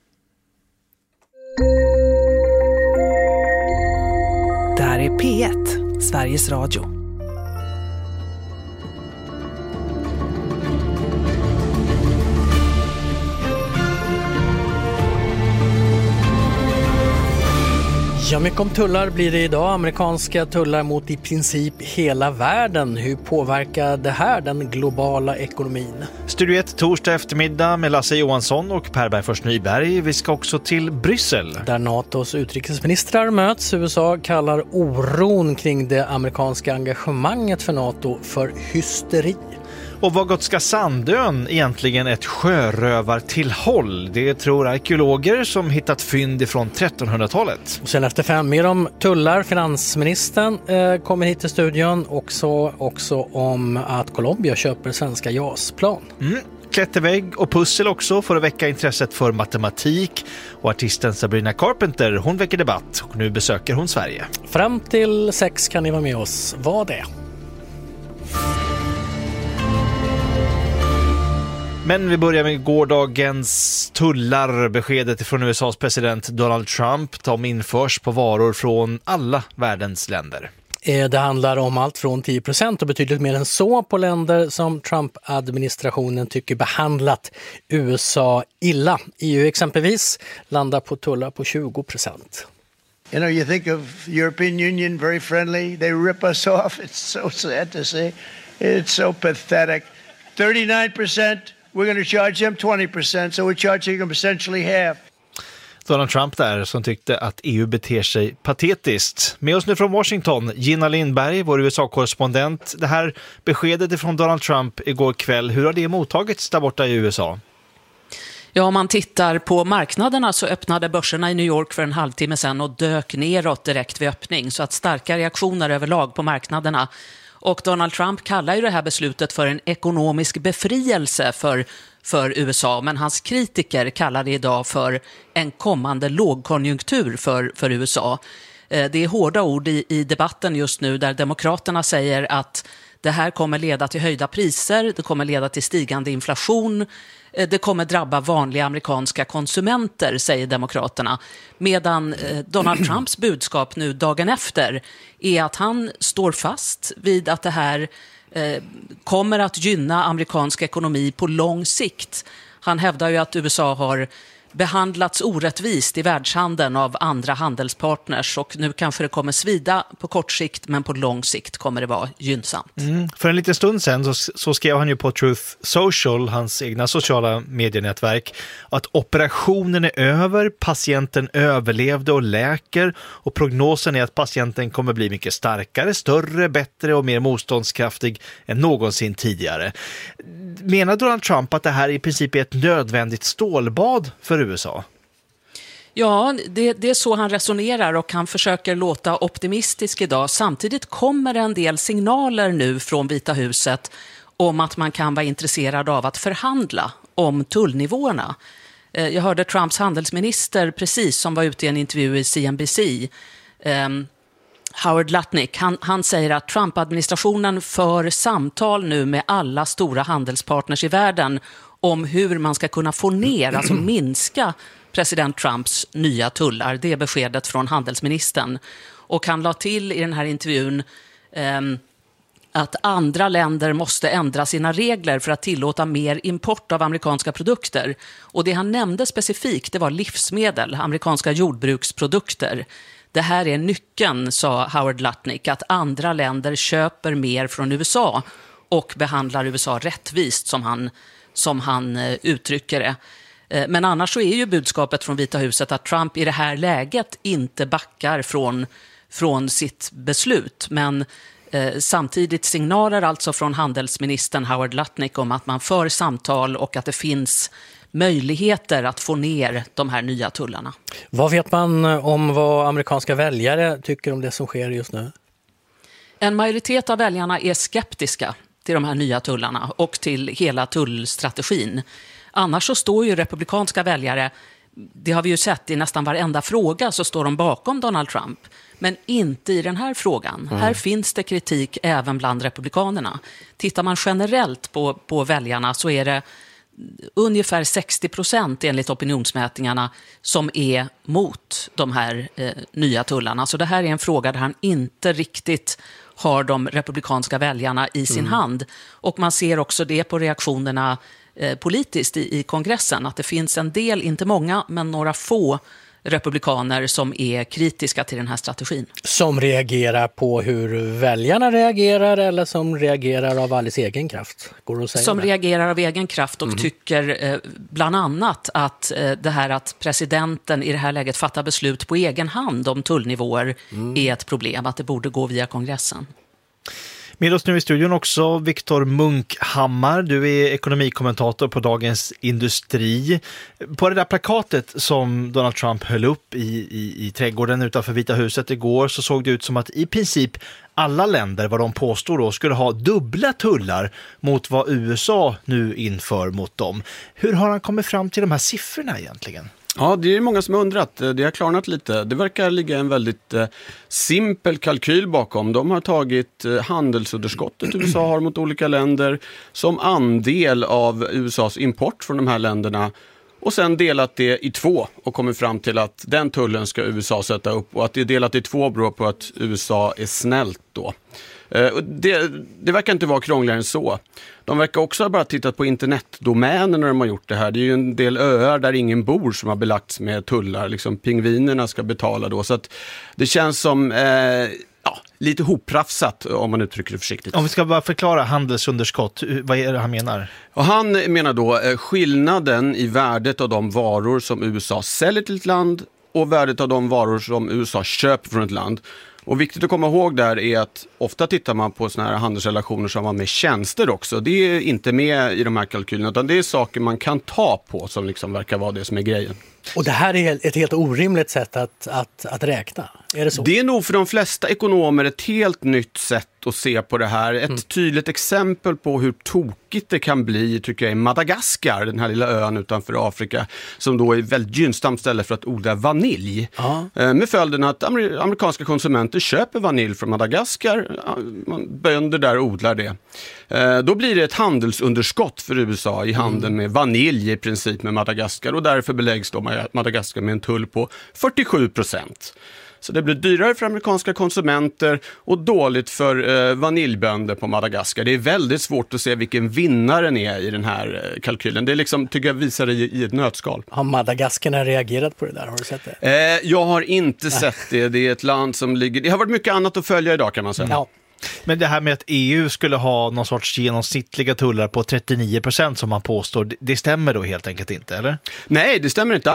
[SPEAKER 14] Det här är P ett, Sveriges Radio. Ja, mycket om tullar blir det idag. Amerikanska tullar mot i princip hela världen. Hur påverkar det här den globala ekonomin?
[SPEAKER 17] Studio ett torsdag eftermiddag med Lasse Johansson och Per Bergfors Nyberg. Vi ska också till Bryssel.
[SPEAKER 14] Där NATOs utrikesministrar möts. U S A kallar oron kring det amerikanska engagemanget för NATO för hysteri.
[SPEAKER 17] Och var Gotska Sandön egentligen ett sjörövartillhåll? Det tror arkeologer som hittat fynd från trettonhundratalet.
[SPEAKER 14] Och sen efter fem mer om tullar. Finansministern eh, kommer hit till studion. Också, också om att Colombia köper svenska JAS-plan.
[SPEAKER 17] Mm. klättervägg och pussel också för att väcka intresset för matematik. Och artisten Sabrina Carpenter, hon väcker debatt och nu besöker hon Sverige.
[SPEAKER 14] Fram till sex kan ni vara med oss. Vad det?
[SPEAKER 17] Men vi börjar med gårdagens tullar. Beskedet från U S A:s president Donald Trump. De införs på varor från alla världens länder.
[SPEAKER 14] Det handlar om allt från tio procent och betydligt mer än så på länder som Trump-administrationen tycker behandlat U S A illa. E U exempelvis landar på tullar på tjugo procent.
[SPEAKER 15] You know, you think of European Union, very friendly. They rip us off. It's so sad to see. It's so pathetic. thirty-nine percent. We're going to charge them twenty percent, so we're charging them essentially half.
[SPEAKER 17] Donald Trump där som tyckte att E U beter sig patetiskt. Med oss nu från Washington, Gina Lindberg, vår U S A-korrespondent. Det här beskedet från Donald Trump igår kväll, hur har det mottagits där borta i U S A?
[SPEAKER 16] Ja, om man tittar på marknaderna så öppnade börserna i New York för en halvtimme sedan och dök neråt direkt vid öppning. Så att starka reaktioner överlag på marknaderna. Och Donald Trump kallar ju det här beslutet för en ekonomisk befrielse för, för U S A. Men hans kritiker kallar det idag för en kommande lågkonjunktur för, för U S A. Det är hårda ord i, i debatten just nu där demokraterna säger att det här kommer leda till höjda priser, det kommer leda till stigande inflation, det kommer drabba vanliga amerikanska konsumenter, säger demokraterna. Medan Donald Trumps budskap nu dagen efter är att han står fast vid att det här eh, kommer att gynna amerikansk ekonomi på lång sikt. Han hävdar ju att U S A har behandlats orättvist i världshandeln av andra handelspartners och nu kanske det kommer svida på kort sikt men på lång sikt kommer det vara gynnsamt.
[SPEAKER 17] Mm. För en liten stund sedan så, så skrev han ju på Truth Social, hans egna sociala medienätverk, att operationen är över, patienten överlevde och läker och prognosen är att patienten kommer bli mycket starkare, större, bättre och mer motståndskraftig än någonsin tidigare. Menar Donald Trump att det här i princip är ett nödvändigt stålbad för U S A?
[SPEAKER 16] Ja, det, det är så han resonerar och han försöker låta optimistisk idag. Samtidigt kommer en del signaler nu från Vita huset om att man kan vara intresserad av att förhandla om tullnivåerna. Jag hörde Trumps handelsminister precis som var ute i en intervju i C N B C, um, Howard Lutnick, han, han säger att Trump-administrationen för samtal nu med alla stora handelspartners i världen om hur man ska kunna få ner, alltså minska president Trumps nya tullar. Det är beskedet från handelsministern. Och han la till i den här intervjun eh, att andra länder måste ändra sina regler för att tillåta mer import av amerikanska produkter. Och det han nämnde specifikt, det var livsmedel, amerikanska jordbruksprodukter. Det här är nyckeln, sa Howard Lutnick, att andra länder köper mer från U S A och behandlar U S A rättvist som han, som han uttrycker det. Men annars så är ju budskapet från Vita huset att Trump i det här läget inte backar från, från sitt beslut. Men eh, samtidigt signaler alltså från handelsministern Howard Lutnick om att man för samtal och att det finns möjligheter att få ner de här nya tullarna.
[SPEAKER 14] Vad vet man om vad amerikanska väljare tycker om det som sker just nu?
[SPEAKER 16] En majoritet av väljarna är skeptiska till de här nya tullarna och till hela tullstrategin. Annars så står ju republikanska väljare, det har vi ju sett i nästan varenda fråga så står de bakom Donald Trump. Men inte i den här frågan. Mm. Här finns det kritik även bland republikanerna. Tittar man generellt på, på väljarna så är det ungefär sextio procent enligt opinionsmätningarna som är mot de här eh, nya tullarna. Så det här är en fråga där han inte riktigt har de republikanska väljarna i sin mm. hand. Och man ser också det på reaktionerna eh, politiskt i, i kongressen. Att det finns en del, inte många, men några få republikaner som är kritiska till den här strategin.
[SPEAKER 14] Som reagerar på hur väljarna reagerar eller som reagerar av alldeles egen kraft? Går det att säga
[SPEAKER 16] som
[SPEAKER 14] det?
[SPEAKER 16] reagerar av egen kraft och mm. tycker eh, bland annat att eh, det här att presidenten i det här läget fattar beslut på egen hand om tullnivåer mm. är ett problem, att det borde gå via kongressen.
[SPEAKER 17] Med oss nu i studion också Viktor Munkhammar. Du är ekonomikommentator på Dagens Industri. På det där plakatet som Donald Trump höll upp i, i, i trädgården utanför Vita huset igår så såg det ut som att i princip alla länder, vad de påstår då, skulle ha dubbla tullar mot vad U S A nu inför mot dem. Hur har han kommit fram till de här siffrorna egentligen?
[SPEAKER 1] Ja, det är många som har undrat. Det har klarnat lite. Det verkar ligga en väldigt eh, simpel kalkyl bakom. De har tagit eh, handelsunderskottet U S A har mot olika länder som andel av U S A:s import från de här länderna och sen delat det i två och kommit fram till att den tullen ska U S A sätta upp och att det är delat i två beror på att U S A är snällt då. Eh, det, det verkar inte vara krångligare än så. De verkar också ha bara tittat på internetdomäner när de har gjort det här. Det är ju en del öar där ingen bor som har belagts med tullar. Liksom pingvinerna ska betala då. Så att det känns som eh, ja, lite hoprafsat om man uttrycker det försiktigt.
[SPEAKER 17] Om vi ska bara förklara handelsunderskott, vad är det han menar?
[SPEAKER 1] Och han menar då eh, skillnaden i värdet av de varor som U S A säljer till ett land och värdet av de varor som U S A köper från ett land. Och viktigt att komma ihåg där är att ofta tittar man på såna här handelsrelationer som har med tjänster också. Det är inte med i de här kalkylerna utan det är saker man kan ta på som liksom verkar vara det som är grejen.
[SPEAKER 14] Och det här är ett helt orimligt sätt att, att, att räkna, är det så?
[SPEAKER 1] Det är nog för de flesta ekonomer ett helt nytt sätt att se på det här. Ett mm. tydligt exempel på hur tokigt det kan bli tycker jag är Madagaskar, den här lilla ön utanför Afrika som då är ett väldigt gynnsamt ställe för att odla vanilj. Ja. Med följden att amer- amerikanska konsumenter köper vanilj från Madagaskar, bönder där odlar det. Då blir det ett handelsunderskott för U S A i handeln mm. med vanilj i princip med Madagaskar och därför beläggs då Madagaskar med en tull på fyrtiosju procent. Så det blir dyrare för amerikanska konsumenter och dåligt för eh, vaniljbönder på Madagaskar. Det är väldigt svårt att se vilken vinnaren är i den här eh, kalkylen. Det är liksom, tycker jag visar det i, i ett nötskal.
[SPEAKER 14] Har Madagaskarna reagerat på det där? Har du sett det?
[SPEAKER 1] Eh, jag har inte sett det. Det är ett land som ligger... Det har varit mycket annat att följa idag kan man säga.
[SPEAKER 14] Ja.
[SPEAKER 17] Men det här med att E U skulle ha någon sorts genomsnittliga tullar på trettionio procent som man påstår, det stämmer då helt enkelt inte, eller?
[SPEAKER 1] Nej, det stämmer inte